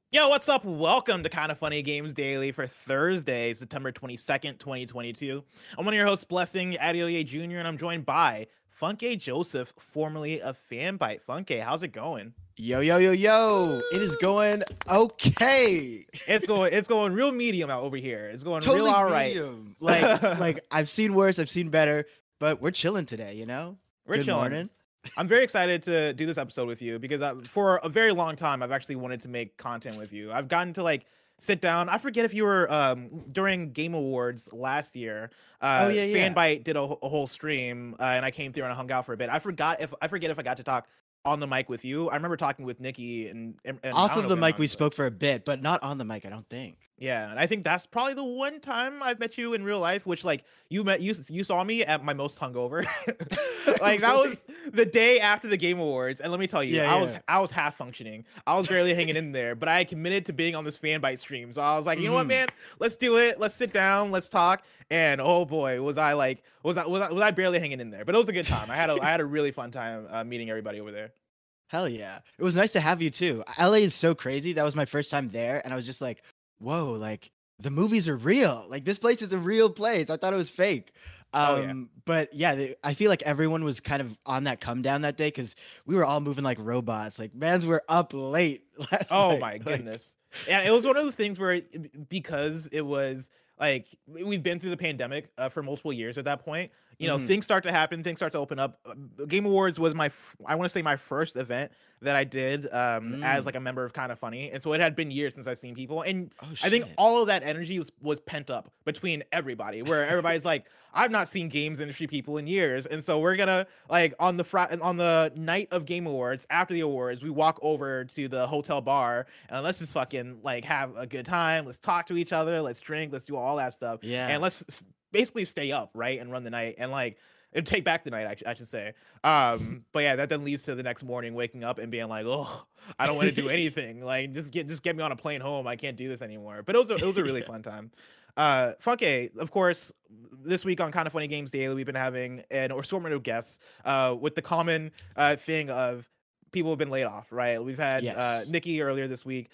Yo, what's up? Welcome to Kind of Funny Games Daily for Thursday, September 22nd, 2022. I'm one of your hosts, Blessing Adeoye Jr., and I'm joined by Funke Joseph, formerly of Fanbyte. Funke, how's it going? Yo, yo, yo, yo. It is going okay. It's going real medium out over here. It's going real Totally all right. medium. Like I've seen worse, I've seen better, but we're chilling today, you know? We're Good chilling. morning. I'm very excited to do this episode with you because for a very long time I've actually wanted to make content with you. I've gotten to like sit down. I forget if you were during Game Awards last year. Oh yeah. Fanbyte did a whole stream and I came through and I hung out for a bit. I forget if I got to talk on the mic with you. I remember talking with Nikki and I Off don't of know the if mic we Iman, but spoke for a bit, but not on the mic, I don't think. yeah, and I think that's probably the one time I've met you in real life, which like you saw me at my most hungover. Like that Really? was the day after the Game Awards, and let me tell you, Yeah, yeah. I was half functioning. I was barely hanging in there, but I had committed to being on this Fanbyte stream. So I was like, you know what, Mm-hmm. man, let's do it. Let's sit down, let's talk. And oh boy, was I barely hanging in there. But it was a good time. I had a really fun time meeting everybody over there. Hell yeah. It was nice to have you too. LA is so crazy. That was my first time there, and I was just like, whoa, like the movies are real. Like this place is a real place. I thought it was fake. Oh yeah. But yeah, I feel like everyone was kind of on that come down that day because we were all moving like robots. Like, mans, we're up late last Oh night. my Like, goodness. Yeah, it was one of those things where because it was like we've been through the pandemic for multiple years at that point. You know, mhm. things start to happen, things start to open up. Game Awards was I want to say my first event that I did as Mm. like a member of Kind of Funny. And so it had been years since I've seen people. And Oh I think shit. all of that energy was pent up between everybody, where everybody's like, I've not seen games industry people in years. And so we're gonna like on the night of Game Awards, after the awards, we walk over to the hotel bar and let's just fucking like have a good time. Let's talk to each other. Let's drink. Let's do all that stuff. And Yeah. basically stay up, right, and run the night and like and take back the night. I should say. But yeah, that then leads to the next morning waking up and being like, oh, I don't want to do anything. Like just get me on a plane home. I can't do this anymore. But it was a really Yeah. fun time. Funke, of course, this week on Kind of Funny Games Daily, we've been having an assortment of guests with the common thing of people have been laid off, right? We've had Yes. Nikki earlier this week.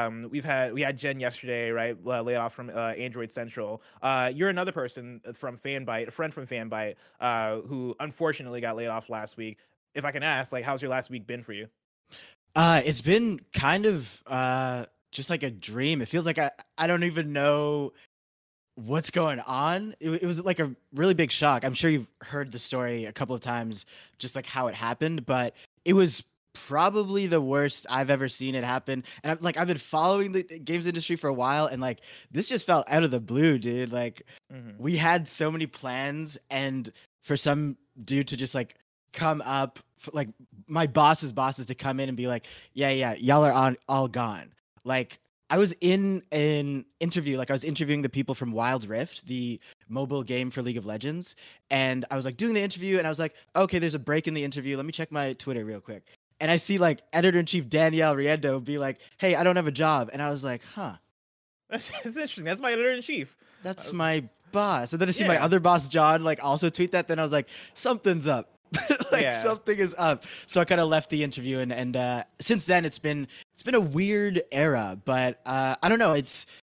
We had Jen yesterday, right? Laid off from Android Central. You're another person from Fanbyte, a friend from Fanbyte, who unfortunately got laid off last week. If I can ask, like, how's your last week been for you? It's been kind of just like a dream. It feels like I don't even know what's going on. It was like a really big shock. I'm sure you've heard the story a couple of times, just like how it happened, but it was probably the worst I've ever seen it happen. And I've been following the games industry for a while, and like this just felt out of the blue, dude. Like Hmm. we had so many plans, and for some dude to just like come up, like my boss's bosses to come in and be like, yeah, y'all are on all gone. Like I was in an interview, like I was interviewing the people from Wild Rift, the mobile game for League of Legends, and I was like doing the interview, and I was like, okay, there's a break in the interview. Let me check my Twitter real quick. And I see like editor in chief Danielle Riendo be like, hey, I don't have a job. And I was like, huh, That's interesting. That's my editor in chief. that's Uh, my boss. And then I see my yeah, other boss, John, like also tweet that. Then I was like, something's up. Like yeah. something is up. So I kind of left the interview, and since then it's been a weird era. But I don't know.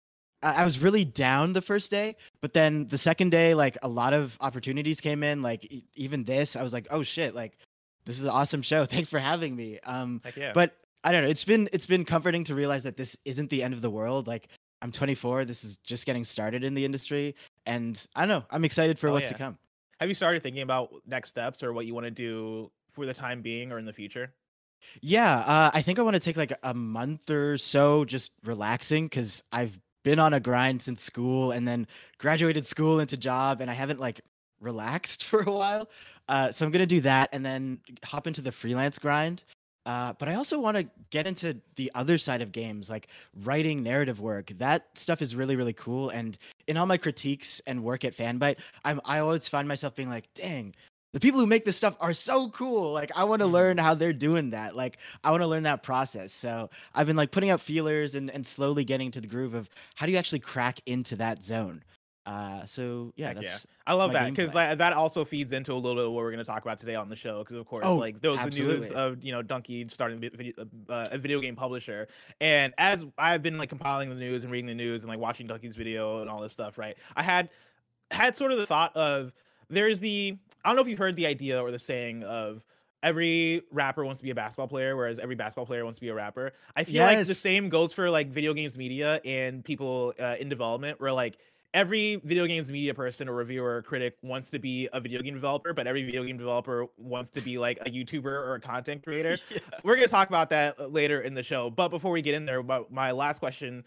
I was really down the first day, but then the second day, like a lot of opportunities came in. Like even this, I was like, oh shit, like this is an awesome show. Thanks for having me. Heck yeah. But I don't know. It's been comforting to realize that this isn't the end of the world. Like I'm 24. This is just getting started in the industry, and I don't know. I'm excited for Oh what's to yeah. come. Have you started thinking about next steps or what you want to do for the time being or in the future? Yeah, I think I want to take like a month or so just relaxing because I've been on a grind since school and then graduated school into job, and I haven't like relaxed for a while. So I'm gonna do that and then hop into the freelance grind. But I also want to get into the other side of games, like writing narrative work. That stuff is really, really cool. And in all my critiques and work at Fanbyte, I always find myself being like, dang, the people who make this stuff are so cool. Like I want to Mhm. learn how they're doing that. Like I want to learn that process. So I've been like putting out feelers and slowly getting to the groove of how do you actually crack into that zone. So yeah, Heck yeah. that's I that's love my that because gameplay. that also feeds into a little bit of what we're going to talk about today on the show. Because of course, Oh, like there was the news absolutely. of Donkey starting a video game publisher, and as I've been like compiling the news and reading the news and like watching Donkey's video and all this stuff, right? I had sort of the thought of there's the I don't know if you've heard the idea or the saying of every rapper wants to be a basketball player, whereas every basketball player wants to be a rapper. I feel like the Yes. same goes for like video games media and people in development, where like every video games media person or reviewer or critic wants to be a video game developer, but every video game developer wants to be like a YouTuber or a content creator. Yeah. We're gonna talk about that later in the show. But before we get in there, my last question,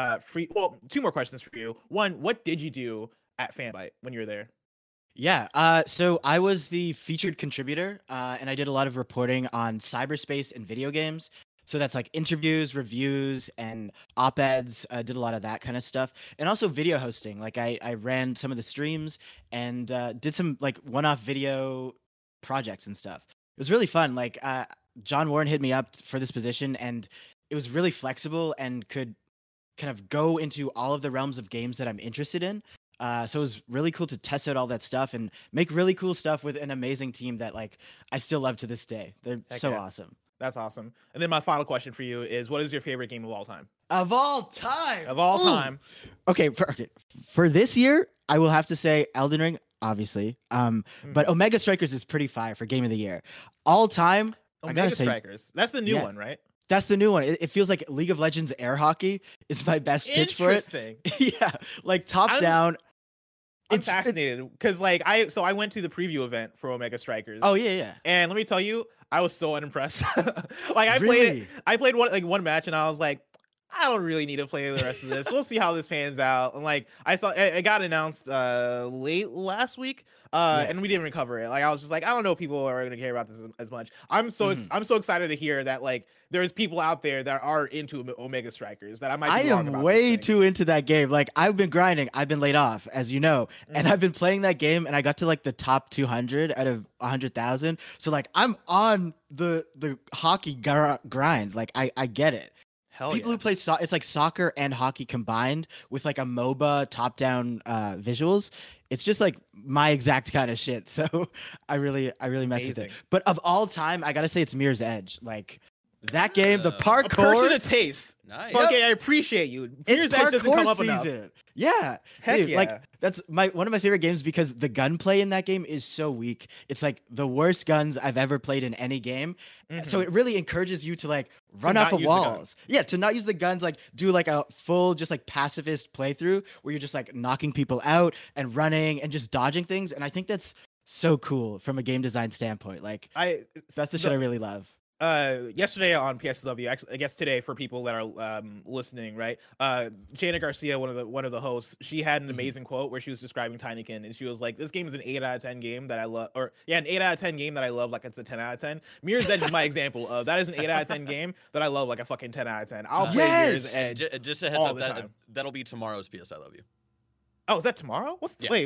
two more questions for you. One, what did you do at Fanbyte when you were there? Yeah. So I was the featured contributor, and I did a lot of reporting on cyberspace and video games. So that's like interviews, reviews, and op-eds. Did a lot of that kind of stuff, and also video hosting. Like I ran some of the streams and did some like one-off video projects and stuff. It was really fun. Like John Warren hit me up for this position, and it was really flexible and could kind of go into all of the realms of games that I'm interested in. So it was really cool to test out all that stuff and make really cool stuff with an amazing team that like I still love to this day. They're Heck so yeah. awesome. That's awesome. And then my final question for you is, what is your favorite game of all time? Of all time. Of all Ooh. time. Okay, for this year, I will have to say Elden Ring, obviously. But Omega Strikers is pretty fire for game of the year. All time, I Omega gotta say, Strikers. That's the new yeah. one, right? That's the new one. It feels like League of Legends air hockey is my best pitch for it. Interesting. Yeah, like top down. I'm fascinated because like I went to the preview event for Omega Strikers. Oh yeah. And let me tell you, I was so unimpressed. Like I Really? played one match and I was like, I don't really need to play the rest of this. We'll see how this pans out. And like I saw it got announced late last week. And we didn't recover it. Like I was just like, I don't know if people are gonna care about this as much. I'm so excited to hear that like there's people out there that are into Omega Strikers that I might be wrong about. I am way too into that game. Like I've been grinding. I've been laid off, as you know, and I've been playing that game, and I got to like the top 200 out of 100,000. So like I'm on the hockey grind. Like I get it. Hell People yeah. who play it's like soccer and hockey combined with like a MOBA top-down visuals. It's just like my exact kind of shit. So I really mess with it. But of all time, I gotta say it's Mirror's Edge. Like that game, the parkour. A person of taste. Nice. Okay, I appreciate you. Mirror's Edge doesn't come up enough. Yeah, Heck dude, yeah. like that's one of my favorite games because the gunplay in that game is so weak. It's like the worst guns I've ever played in any game. So it really encourages you to like run off of walls. Yeah, to not use the guns, like do like a full just like pacifist playthrough where you're just like knocking people out and running and just dodging things. And I think that's so cool from a game design standpoint. Like that's the shit I really love. Yesterday on PSW, actually, I guess today for people that are listening, right? Jana Garcia, one of the hosts, she had an amazing quote where she was describing Tinykin, and she was like, "This game is an 8 out of 10 game that I love, or yeah, an 8 out of 10 game that I love, like it's a 10 out of 10." Mirror's Edge is my example of that is an 8 out of 10 game that I love, like a fucking 10 out of 10. I'll play Mirror's Edge. Just a heads up that'll be tomorrow's PS I Love You. Oh, is that tomorrow? What's today?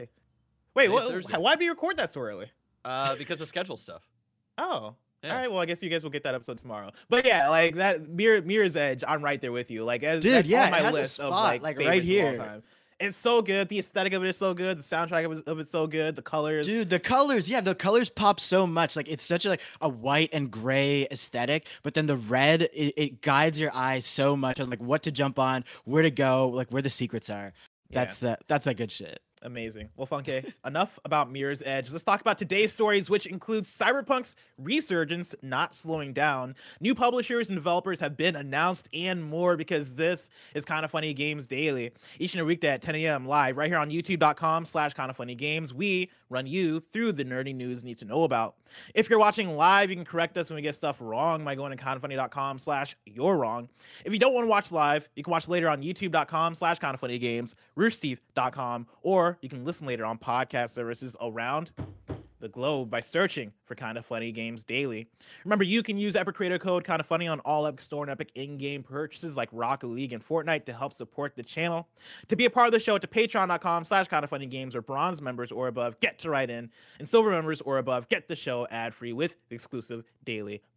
Wait, why'd we record that so early? Because of schedule stuff. Oh. Yeah. All right, well, I guess you guys will get that episode tomorrow. But yeah, like that Mirror's Edge, I'm right there with you. Like, that's on my list of like right here. of all time. It's so good. The aesthetic of it is so good. The soundtrack of it's so good. The colors, dude, the colors pop so much. Like it's such a white and gray aesthetic, but then the red it guides your eyes so much on like what to jump on, where to go, like where the secrets are. That's that good shit. Amazing. Well, Funke, enough about Mirror's Edge. Let's talk about today's stories, which includes Cyberpunk's resurgence not slowing down. New publishers and developers have been announced and more, because this is Kinda Funny Games Daily. Each and every weekday at 10 a.m. live right here on youtube.com/kindafunnygames. We run you through the nerdy news you need to know about. If you're watching live, you can correct us when we get stuff wrong by going to kindafunny.com/you're wrong. If you don't want to watch live, you can watch later on youtube.com/kindafunnygames, roosterteeth.com, or you can listen later on podcast services around the globe by searching for Kinda Funny Games Daily. Remember, you can use Epic Creator Code Kinda Funny on all Epic Store and Epic in-game purchases like Rocket League and Fortnite to help support the channel. To be a part of the show, to patreon.com/kindafunnygames, or bronze members or above get to write in, and silver members or above get the show ad-free with exclusive daily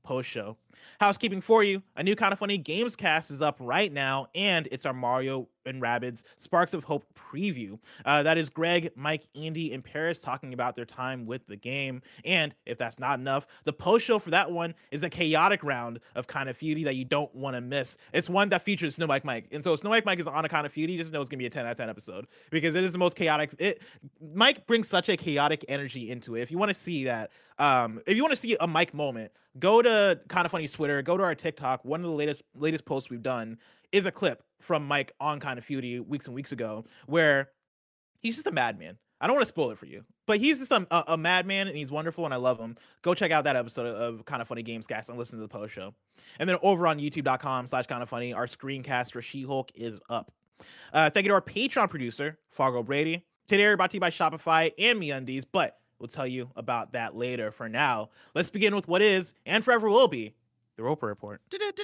post show. Housekeeping for you, a new Kind of Funny Games cast is up right now, and it's our Mario and Rabbids Sparks of Hope preview. That is Greg, Mike, Andy, and Paris talking about their time with the game. And if that's not enough, the post show for that one is a chaotic round of Kind of Feudy that you don't want to miss. It's one that features Snow Mike. And so if Snow Mike is on a Kind of Feudy, just know it's going to be a 10 out of 10 episode because it is the most chaotic. Mike brings such a chaotic energy into it. If you want to see that, if you want to see a Mike moment, go to Kind of Funny's Twitter, go to our TikTok. One of the latest posts we've done is a clip from Mike on Kind of Feudy weeks and weeks ago where he's just a madman. I don't want to spoil it for you, but he's just a madman and he's wonderful and I love him. Go check out that episode of Kind of Funny Gamescast and listen to the post show. And then over on youtube.com/kindoffunny, our screencast for She-Hulk is up. Thank you to our Patreon producer, Fargo Brady. Today we're brought to you by Shopify and MeUndies, but we'll tell you about that later. For now, let's begin with what is and forever will be the Roper Report.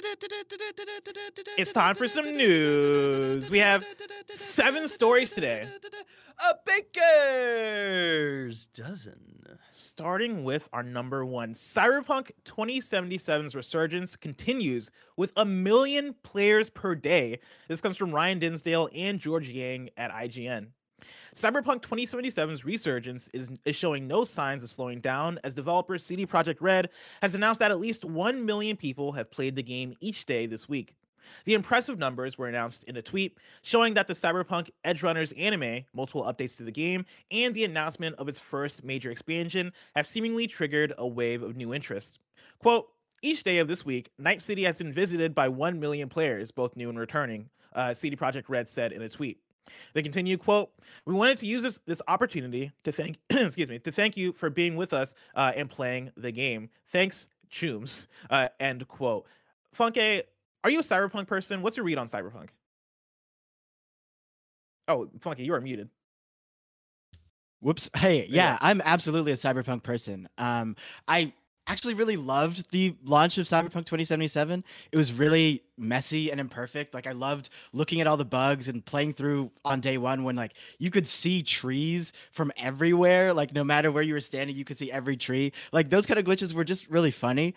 It's time for some news. We have 7 stories today. A baker's dozen. Starting with our number one, Cyberpunk 2077's resurgence continues with 1 million players per day. This comes from Ryan Dinsdale and George Yang at IGN. Cyberpunk 2077's resurgence is showing no signs of slowing down as developer CD Projekt Red has announced that at least 1 million people have played the game each day this week. The impressive numbers were announced in a tweet showing that the Cyberpunk Edgerunners anime, multiple updates to the game, and the announcement of its first major expansion have seemingly triggered a wave of new interest. Quote, each day of this week, Night City has been visited by 1 million players, both new and returning, CD Projekt Red said in a tweet. They continue, quote, we wanted to use this opportunity to thank to thank you for being with us and playing the game. Thanks, Chooms. End quote. Funke, are you a Cyberpunk person? What's your read on Cyberpunk? Oh, Funke, you are muted. Whoops. Hey, yeah, I'm absolutely a Cyberpunk person. I actually really loved the launch of Cyberpunk 2077. It was really messy and imperfect. Like I loved looking at all the bugs and playing through on day one when like you could see trees from everywhere. Like no matter where you were standing, you could see every tree. Like those kind of glitches were just really funny.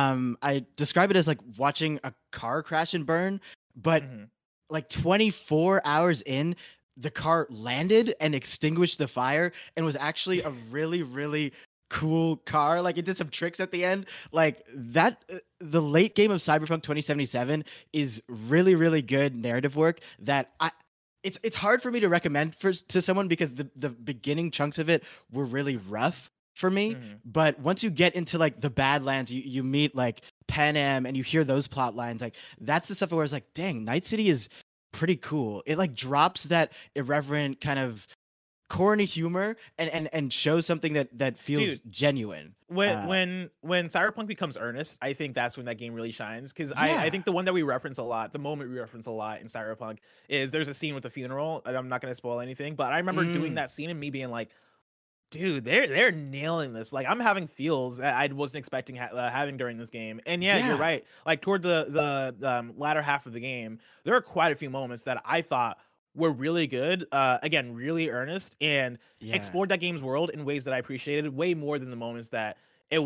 I describe it as like watching a car crash and burn, but like 24 hours in, the car landed and extinguished the fire and was actually a really, really cool car. Like it did some tricks at the end like that. The late game of Cyberpunk 2077 is really, really good narrative work that it's hard for me to recommend to someone because the beginning chunks of it were really rough for me. But once you get into like the Badlands, you meet like Pan-Am and you hear those plot lines, like that's the stuff where it's like, dang, Night City is pretty cool. It like drops that irreverent kind of corny humor and shows something that feels genuine. When Cyberpunk becomes earnest, I think that's when that game really shines. Because I think the one that we reference a lot, the moment we reference a lot in Cyberpunk is there's a scene with the funeral. I'm not gonna spoil anything, but I remember doing that scene and me being like, dude, they're nailing this. Like I'm having feels that I wasn't expecting having during this game. And yeah, you're right. Like toward the latter half of the game, there are quite a few moments that I thought were really good, again, really earnest, and explored that game's world in ways that I appreciated way more than the moments that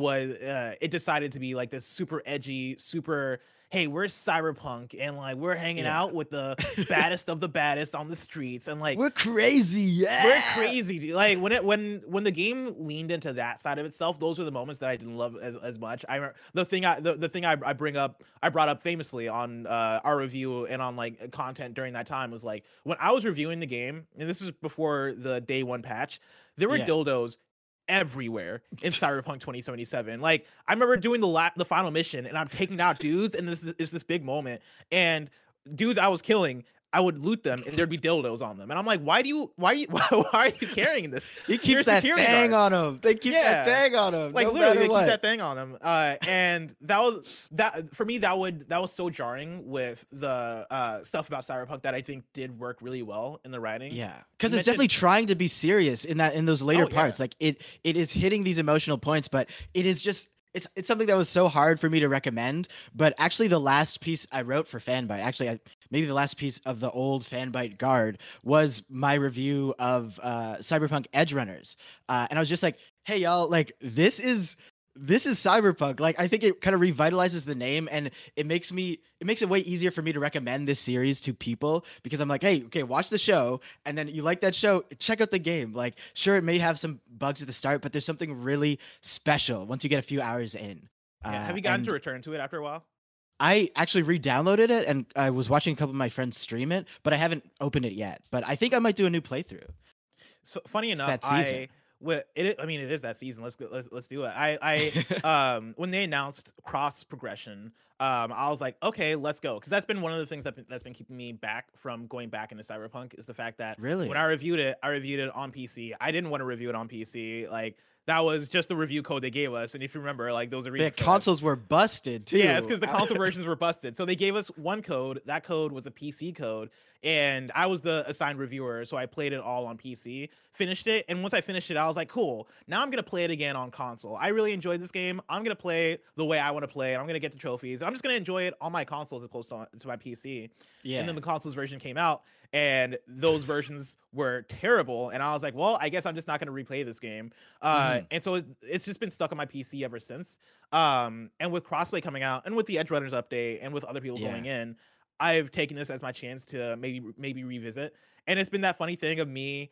it decided to be like this super edgy, super, hey, we're Cyberpunk and like we're hanging out with the baddest of the baddest on the streets and like we're crazy, we're crazy, dude. Like when the game leaned into that side of itself, those are the moments that I didn't love as much. I remember the thing I brought up famously on our review and on like content during that time was like when I was reviewing the game, and this is before the day one patch, there were dildos everywhere in Cyberpunk 2077. Like I remember doing the final mission and I'm taking out dudes and this is this big moment, and dudes I was killing, I would loot them and there'd be dildos on them. And I'm like, why are you carrying this? He keeps that thing on him. They keep that thing on him. Like literally they keep that thing on him. And that for me, that was so jarring with the stuff about Cyberpunk that I think did work really well in the writing. Yeah. Because it's definitely trying to be serious in those later parts. Like it is hitting these emotional points, but it is just it's something that was so hard for me to recommend. But actually the last piece I wrote for Fanbyte, maybe the last piece of the old Fanbyte guard was my review of Cyberpunk Edgerunners. And I was just like, hey, y'all, like this is this is Cyberpunk. Like, I think it kind of revitalizes the name, and it makes it way easier for me to recommend this series to people, because I'm like, hey, okay, watch the show, and then you like that show, check out the game. Like, sure, it may have some bugs at the start, but there's something really special once you get a few hours in. Yeah. Have you gotten to return to it after a while? I actually re-downloaded it, and I was watching a couple of my friends stream it, but I haven't opened it yet. But I think I might do a new playthrough. So funny enough, it is that season. Let's do it. When they announced cross progression, I was like, okay, let's go, because that's been one of the things that's been keeping me back from going back into Cyberpunk, is the fact that really, when I reviewed it on PC. I didn't want to review it on PC. Like, that was just the review code they gave us, and if you remember, like, those are reasons. The consoles were busted too. Yeah, it's because the console versions were busted. So they gave us one code. That code was a PC code, and I was the assigned reviewer, so I played it all on PC, finished it, and once I finished it, I was like, cool, now I'm gonna play it again on console. I really enjoyed this game. I'm gonna play the way I want to play it. I'm gonna get the trophies. I'm just gonna enjoy it on my consoles as opposed to my PC. Yeah. And then the consoles version came out, and those versions were terrible, and I was like, well, I guess I'm just not going to replay this game. And so it's just been stuck on my PC ever since. And with crossplay coming out, and with the Edgerunners update, and with other people going in, I've taken this as my chance to maybe revisit. And it's been that funny thing of me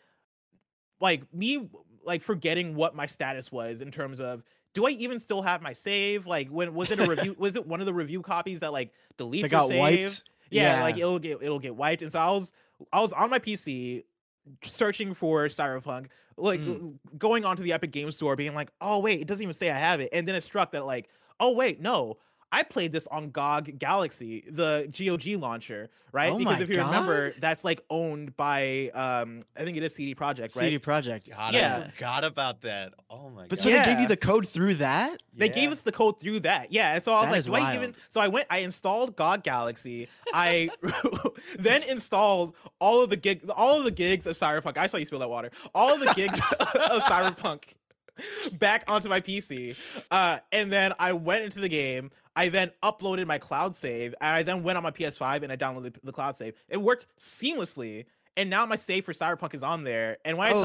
forgetting what my status was in terms of, do I even still have my save? Like, when was it a review? Was it one of the review copies that like deletes your save? Wiped? Yeah, like it'll get wiped. And so I was on my PC searching for Cyberpunk, like going onto the Epic Games Store, being like, oh wait, it doesn't even say I have it. And then it struck that, like, oh wait, no, I played this on GOG Galaxy, the GOG launcher, right? Oh, because if you remember, that's like owned by I think it is CD Projekt, right? CD Projekt. God, I forgot about that. Oh my god. But so they gave you the code through that? They gave us the code through that. Yeah. And so I was like, do I even, so I installed GOG Galaxy. I then installed all of the gigs of Cyberpunk. I saw you spill that water. All of the gigs of Cyberpunk back onto my PC. And then I went into the game. I then uploaded my cloud save, and I then went on my PS5 and I downloaded the cloud save. It worked seamlessly, and now my save for Cyberpunk is on there. And when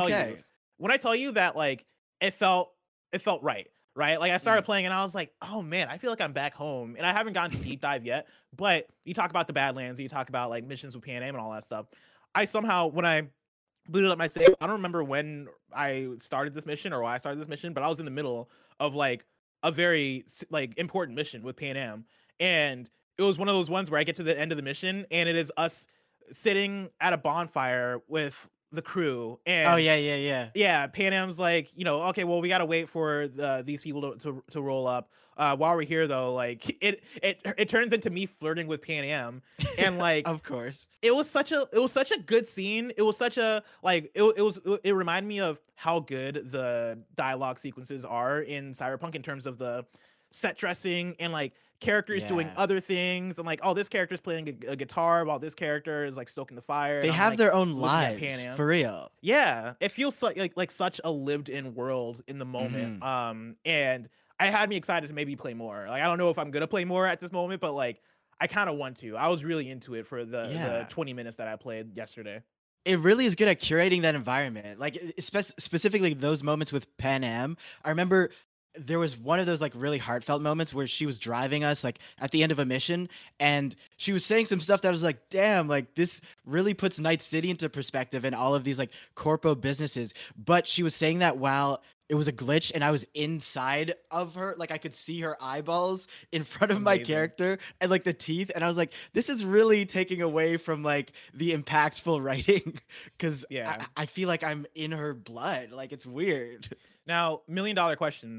I tell you that, like, it felt right? Like, I started playing and I was like, oh man, I feel like I'm back home. And I haven't gotten to deep dive yet, but you talk about the Badlands, you talk about like missions with Pan Am and all that stuff. I somehow, when I booted up my save, I don't remember when I started this mission or why I started this mission, but I was in the middle of like a very like important mission with Pan Am, and it was one of those ones where I get to the end of the mission and it is us sitting at a bonfire with the crew, and yeah, Pan Am's like, okay, well, we gotta wait for these people to roll up. While we're here though, like, it turns into me flirting with Pan Am, and like of course it was such a good scene. It was such a like it reminded me of how good the dialogue sequences are in Cyberpunk in terms of the set dressing and like characters doing other things, and like, oh, this character is playing a guitar while this character is like stoking the fire. They have their own lives, for real. Yeah, it feels like such a lived-in world in the moment. And it had me excited to maybe play more. Like, I don't know if I'm gonna play more at this moment, but like, I kind of want to. I was really into it for the 20 minutes that I played yesterday. It really is good at curating that environment. Like, specifically those moments with Pan Am. I remember there was one of those like really heartfelt moments where she was driving us like at the end of a mission, and she was saying some stuff that was like, damn, like this really puts Night City into perspective and all of these like corpo businesses. But she was saying that while it was a glitch and I was inside of her, like I could see her eyeballs in front of my character and like the teeth, and I was like, this is really taking away from like the impactful writing, because I feel like I'm in her blood. Like, it's weird. Now, million player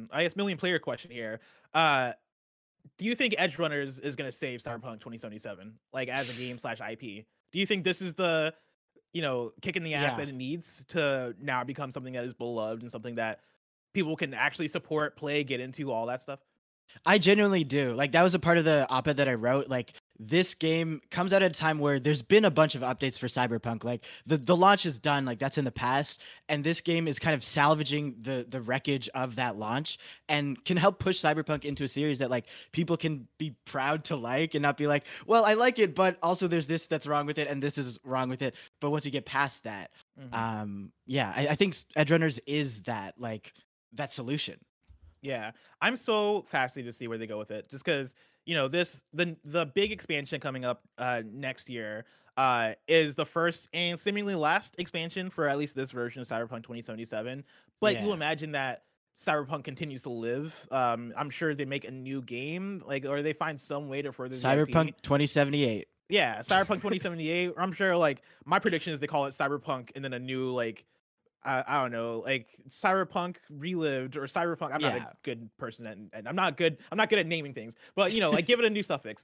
question here. Do you think Edgerunners is going to save Cyberpunk 2077, like, as a game / IP? Do you think this is the, kick in the ass that it needs to now become something that is beloved and something that people can actually support, play, get into, all that stuff? I genuinely do. Like, that was a part of the op-ed that I wrote. Like, this game comes out at a time where there's been a bunch of updates for Cyberpunk. Like, the launch is done, like, that's in the past, and this game is kind of salvaging the wreckage of that launch and can help push Cyberpunk into a series that like people can be proud to like, and not be like, well, I like it, but also there's this that's wrong with it and this is wrong with it. But once you get past that, I think Edgerunners is that, like, that solution. Yeah, I'm so fascinated to see where they go with it. Just because the big expansion coming up next year is the first and seemingly last expansion for at least this version of Cyberpunk 2077. But you Yeah. imagine that Cyberpunk continues to live. I'm sure they make a new game, like, or they find some way to further the Cyberpunk IP. 2078. Yeah, Cyberpunk 2078. I'm sure, like, my prediction is they call it Cyberpunk and then a new, like, I don't know, like Cyberpunk Relived or Cyberpunk. I'm not a Yeah. good person and I'm not good. I'm not good at naming things, but like give it a new suffix.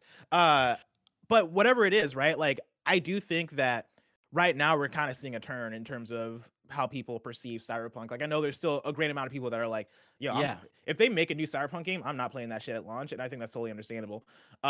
But whatever it is, right? Like I do think that right now we're kind of seeing a turn in terms of how people perceive Cyberpunk. Like I know there's still a great amount of people that are like, Yeah. if they make a new Cyberpunk game, I'm not playing that shit at launch, and I think that's totally understandable.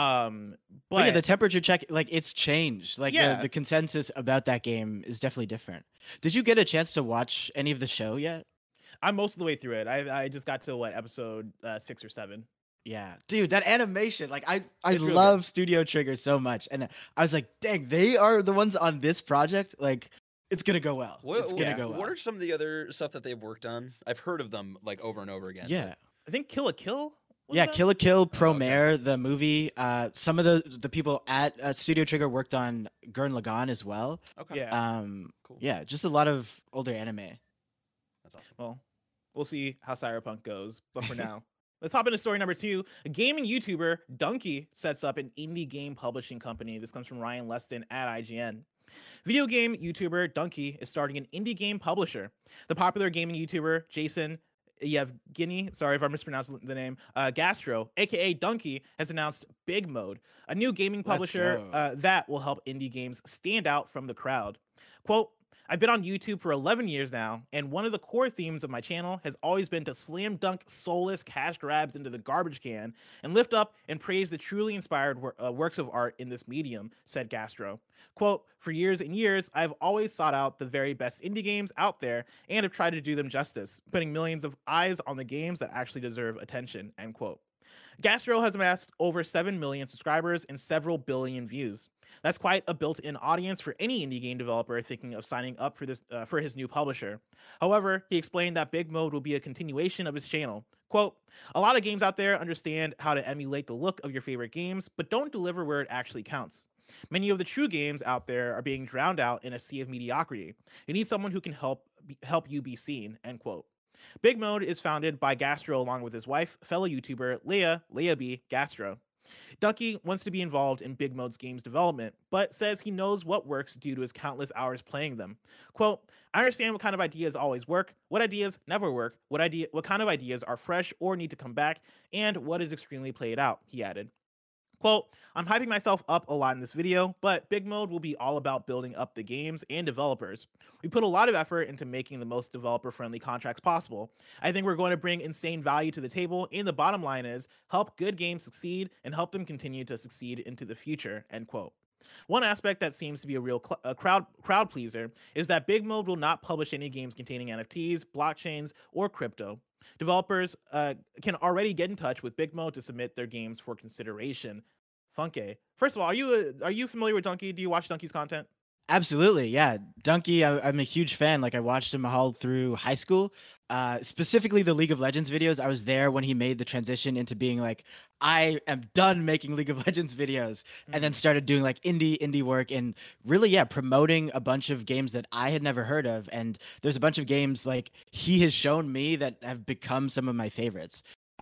But yeah, the But temperature check, like it's changed. Like yeah, the consensus about that game is definitely different. Did you get a chance to watch any of the show yet? I'm most of the way through it. I just got to what episode 6 or 7. Yeah, dude, that animation, like I It's real good. love Studio Trigger so much, and I was like, dang, they are the ones on this project. Like, it's gonna go well. It's gonna go well. What are some of the other stuff that they've worked on? I've heard of them like over and over again. Yeah, I think Kill a Kill. yeah, Kill a Kill, okay. Promare, the movie. Some of the people at Studio Trigger worked on Gurren Lagann as well. Okay. Yeah. Cool. Yeah, just a lot of older anime. That's awesome. Well, we'll see how Cyberpunk goes. But for now, let's hop into story number 2. A gaming YouTuber, Dunkey, sets up an indie game publishing company. This comes from Ryan Leston at IGN. Video game YouTuber Dunkey is starting an indie game publisher. The popular gaming YouTuber Jason Yevgeny, sorry if I mispronounced the name, Gastro, aka Dunkey, has announced Big Mode, a new gaming publisher that will help indie games stand out from the crowd. Quote, I've been on YouTube for 11 years now, and one of the core themes of my channel has always been to slam dunk soulless cash grabs into the garbage can and lift up and praise the truly inspired works of art in this medium, said Gastro. Quote, for years and years, I've always sought out the very best indie games out there and have tried to do them justice, putting millions of eyes on the games that actually deserve attention, end quote. Gastro has amassed over 7 million subscribers and several billion views. That's quite a built-in audience for any indie game developer thinking of signing up for his new publisher. However, he explained that Big Mode will be a continuation of his channel. Quote, a lot of games out there understand how to emulate the look of your favorite games, but don't deliver where it actually counts. Many of the true games out there are being drowned out in a sea of mediocrity. You need someone who can help you be seen, end quote. Big Mode is founded by Gastro along with his wife, fellow YouTuber Leah B. Gastro. Dunkey wants to be involved in Big Mode's games development, but says he knows what works due to his countless hours playing them. Quote, I understand what kind of ideas always work, what ideas never work, what kind of ideas are fresh or need to come back, and what is extremely played out, he added. Quote, I'm hyping myself up a lot in this video, but Big Mode will be all about building up the games and developers. We put a lot of effort into making the most developer-friendly contracts possible. I think we're going to bring insane value to the table, and the bottom line is help good games succeed and help them continue to succeed into the future, end quote. One aspect that seems to be a real crowd pleaser is that Big Mode will not publish any games containing NFTs, blockchains, or crypto. Developers can already get in touch with Big Mode to submit their games for consideration. Funke. First of all, are you familiar with Dunkey? Do you watch Dunkey's content? Absolutely, yeah. Dunkey, I'm a huge fan. Like I watched him all through high school. Specifically the League of Legends videos. I was there when he made the transition into being like, I am done making League of Legends videos, and then started doing like indie work and really, yeah, promoting a bunch of games that I had never heard of. And there's a bunch of games like he has shown me that have become some of my favorites.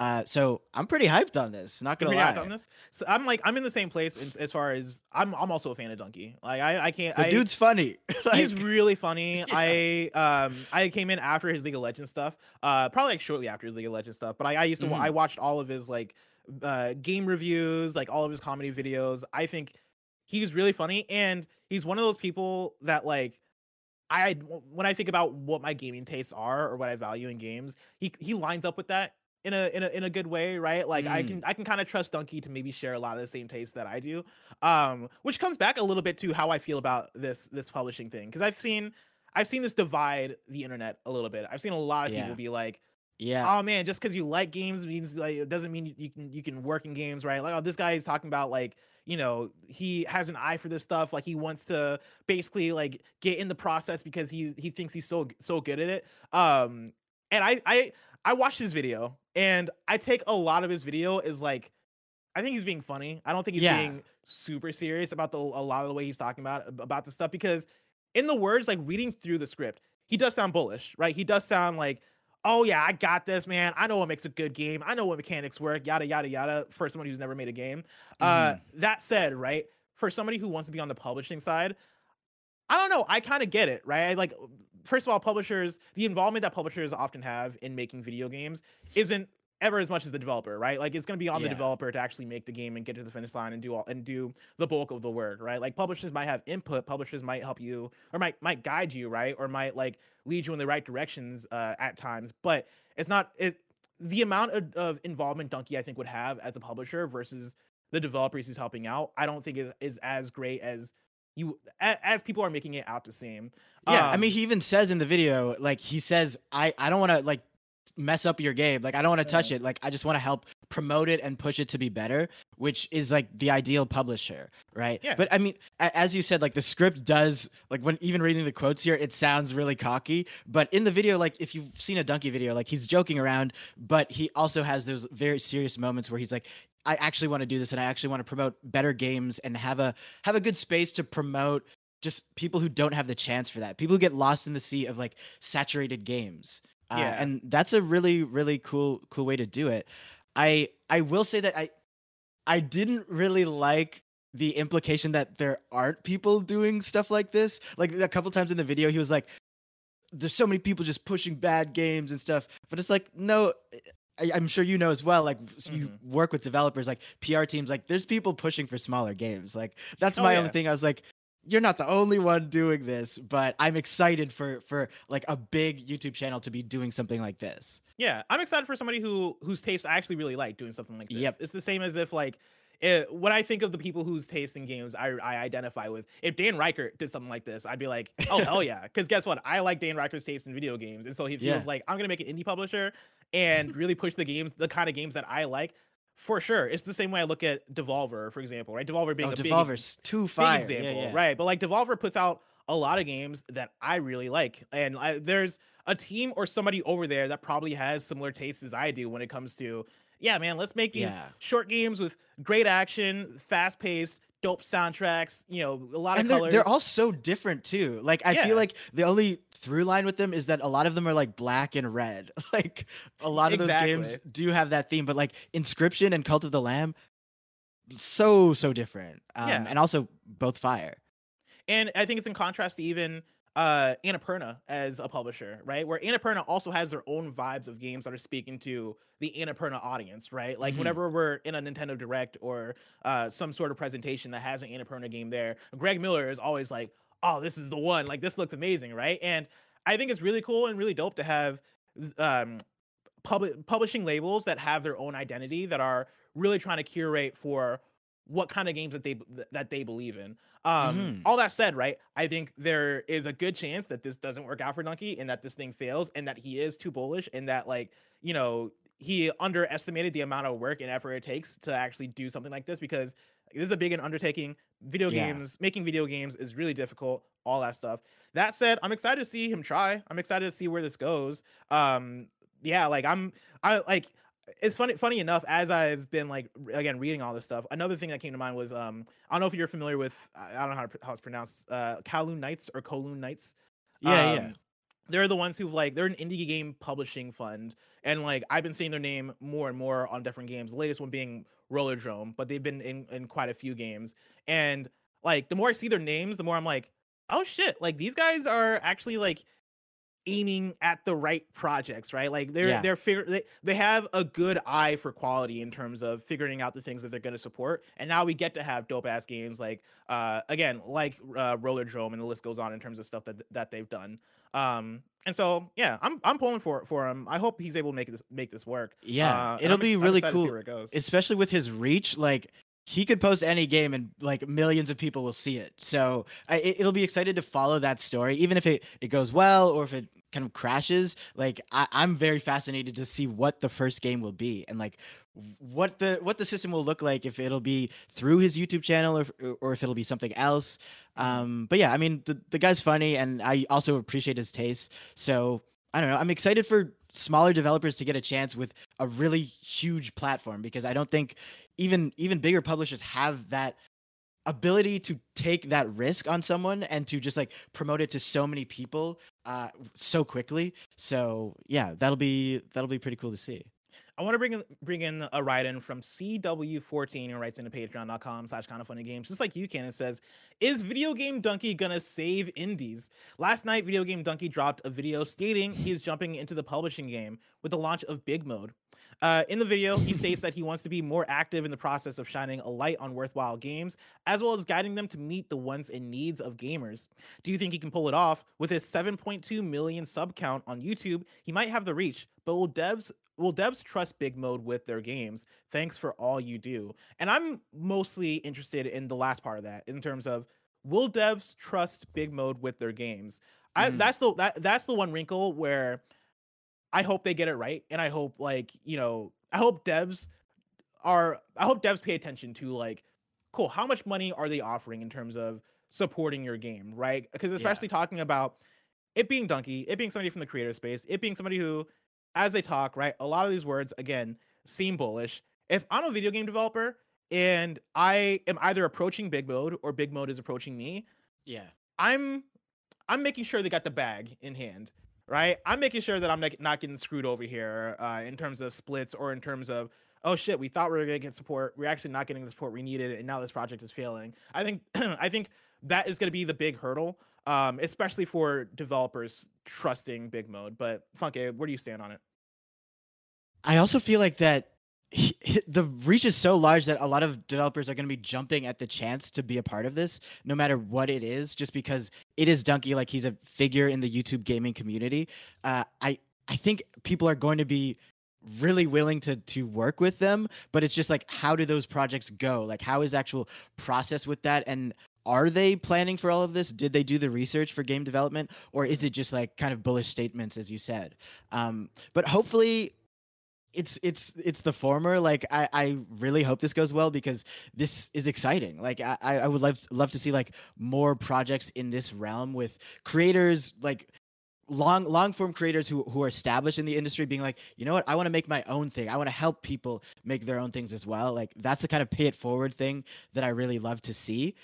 So I'm pretty hyped on this. Not gonna lie. On this? So I'm in the same place as far as I'm also a fan of Dunkey. Like I can't. The dude's funny. Like, he's really funny. Yeah. I came in after his League of Legends stuff. Probably like shortly after his League of Legends stuff. But I used to I watched all of his like game reviews, like all of his comedy videos. I think he's really funny, and he's one of those people that like. When I think about what my gaming tastes are or what I value in games, he lines up with that in a good way, right? Like I can kind of trust Dunkey to maybe share a lot of the same tastes that I do, which comes back a little bit to how I feel about this publishing thing, because I've seen this divide the internet a little bit. I've seen a lot of people be like, yeah, oh man, just because you like games means like it doesn't mean you can work in games, right? Like, oh, this guy is talking about like, you know, he has an eye for this stuff, like he wants to basically like get in the process because he thinks he's so good at it. And I watched his video, And I take a lot of his video as like, I think he's being funny. I don't think he's Yeah. being super serious about a lot of the way he's talking about the stuff, because in the words, like reading through the script, he does sound bullish, right? He does sound like, oh yeah, I got this, man. I know what makes a good game. I know what mechanics work, yada yada yada, for somebody who's never made a game. Mhm. That said, right, for somebody who wants to be on the publishing side, I don't know. I kind of get it, right? Like, first of all, publishers, the involvement that publishers often have in making video games isn't ever as much as the developer, right? Like, it's going to be on the Yeah. developer to actually make the game and get to the finish line and do the bulk of the work, right? Like, publishers might have input, publishers might help you or might guide you, right? Or might like lead you in the right directions at times, but it's not it. The amount of involvement Dunkey, I think, would have as a publisher versus the developers he's helping out, I don't think is as great as as people are making it out to seem. Yeah, I mean, he even says in the video, like, he says, I don't want to, like, mess up your game. Like, I don't want to touch it. Like, I just want to help promote it and push it to be better, which is, like, the ideal publisher, right? Yeah. But, I mean, as you said, like, the script does, like, when even reading the quotes here, it sounds really cocky. But in the video, like, if you've seen a Dunkey video, like, he's joking around, but he also has those very serious moments where he's like, I actually want to do this, and I actually want to promote better games and have a good space to promote just people who don't have the chance for that. People who get lost in the sea of like saturated games. Yeah. And that's a really, really cool way to do it. I will say that I didn't really like the implication that there aren't people doing stuff like this. Like a couple times in the video, he was like, there's so many people just pushing bad games and stuff. But it's like, no, I'm sure you know as well, like you work with developers, like PR teams, like there's people pushing for smaller games. Like that's my only thing. I was like, you're not the only one doing this, but I'm excited for like a big YouTube channel to be doing something like this. Yeah, I'm excited for somebody whose taste I actually really like doing something like this. Yep. It's the same as if like when I think of the people whose taste in games I identify with, if Dan Reichert did something like this, I'd be like, oh hell yeah, because guess what? I like Dan Reichert's taste in video games, and so he feels like I'm gonna make an indie publisher and really push the kind of games that I like. For sure. It's the same way I look at Devolver, for example, right? Devolver being Devolver's too big fire. example, right? But like Devolver puts out a lot of games that I really like. And there's a team or somebody over there that probably has similar tastes as I do when it comes to, yeah, man, let's make these short games with great action, fast paced, dope soundtracks, you know, a lot of colors. They're all so different too. Like I feel like the only through line with them is that a lot of them are like black and red. Like a lot of those games do have that theme, but like Inscription and Cult of the Lamb, so different. And also both fire. And I think it's in contrast to even Annapurna as a publisher, right? Where Annapurna also has their own vibes of games that are speaking to the Annapurna audience, right? Like whenever we're in a Nintendo Direct or some sort of presentation that has an Annapurna game there, Greg Miller is always like, oh, this is the one. Like, this looks amazing, right? And I think it's really cool and really dope to have publishing labels that have their own identity, that are really trying to curate for what kind of games that they believe in. All that said, right, I think there is a good chance that this doesn't work out for Dunkey and that this thing fails and that he is too bullish and that, like, you know, he underestimated the amount of work and effort it takes to actually do something like this, because this is a big undertaking. Making video games is really difficult, all that stuff. That said, I'm excited to see him try. I'm excited to see where this goes. It's funny enough, as I've been like again reading all this stuff, another thing that came to mind was I don't know if you're familiar with, I don't know how it's pronounced, Kowloon Knights or Kowloon Knights. They're the ones who've they're an indie game publishing fund, and like I've been seeing their name more and more on different games. The latest one being Rollerdrome, but they've been in quite a few games. And like the more I see their names, the more I'm like, oh shit, like these guys are actually like aiming at the right projects, right? Like they have a good eye for quality in terms of figuring out the things that they're going to support. And now we get to have dope ass games like Rollerdrome, and the list goes on in terms of stuff that they've done. And so yeah, I'm pulling for him. I hope he's able to make this work. Yeah, it'll be really cool, especially with his reach. Like he could post any game and like millions of people will see it. So it'll be excited to follow that story, even if it goes well or if it kind of crashes. Like I'm very fascinated to see what the first game will be and like what the system will look like, if it'll be through his YouTube channel or if it'll be something else. But yeah, I mean the guy's funny and I also appreciate his taste. So I don't know. I'm excited for smaller developers to get a chance with a really huge platform, because I don't think even bigger publishers have that ability to take that risk on someone and to just like promote it to so many people so quickly. So yeah, that'll be pretty cool to see. I want to bring in a write-in from CW14, who writes into patreon.com/kindafunnygames, just like you can. It says, is Video Game Donkey gonna save indies? Last night, Video Game Donkey dropped a video stating he is jumping into the publishing game with the launch of Big Mode. In the video, he states that he wants to be more active in the process of shining a light on worthwhile games, as well as guiding them to meet the wants and needs of gamers. Do you think he can pull it off? With his 7.2 million sub count on YouTube, he might have the reach, but will devs trust Big Mode with their games? Thanks for all you do. And I'm mostly interested in the last part of that, in terms of, will devs trust Big Mode with their games? That's the one wrinkle where I hope they get it right, and I hope I hope devs pay attention to, like, cool, how much money are they offering in terms of supporting your game, right? Because especially talking about it being Donkey, it being somebody from the creator space, it being somebody who, as they talk, right, a lot of these words, again, seem bullish. If I'm a video game developer and I am either approaching Big Mode or Big Mode is approaching me, I'm making sure they got the bag in hand, right? I'm making sure that I'm not getting screwed over here in terms of splits, or in terms of, oh shit, we thought we were gonna get support, we're actually not getting the support we needed, and now this project is failing. I think I think that is gonna be the big hurdle, especially for developers trusting Big Mode. But Funke, where do you stand on it? I also feel like that the reach is so large that a lot of developers are going to be jumping at the chance to be a part of this, no matter what it is, just because it is Donkey. Like, he's a figure in the YouTube gaming community. I think people are going to be really willing to work with them, but it's just like, how do those projects go? Like, how is the actual process with that? And are they planning for all of this? Did they do the research for game development, or is it just like kind of bullish statements, as you said? But hopefully it's the former. Like, I really hope this goes well, because this is exciting. Like, I would love to see like more projects in this realm, with creators, like long form creators who are established in the industry, being like, you know what, I want to make my own thing. I want to help people make their own things as well. Like, that's the kind of pay it forward thing that I really love to see.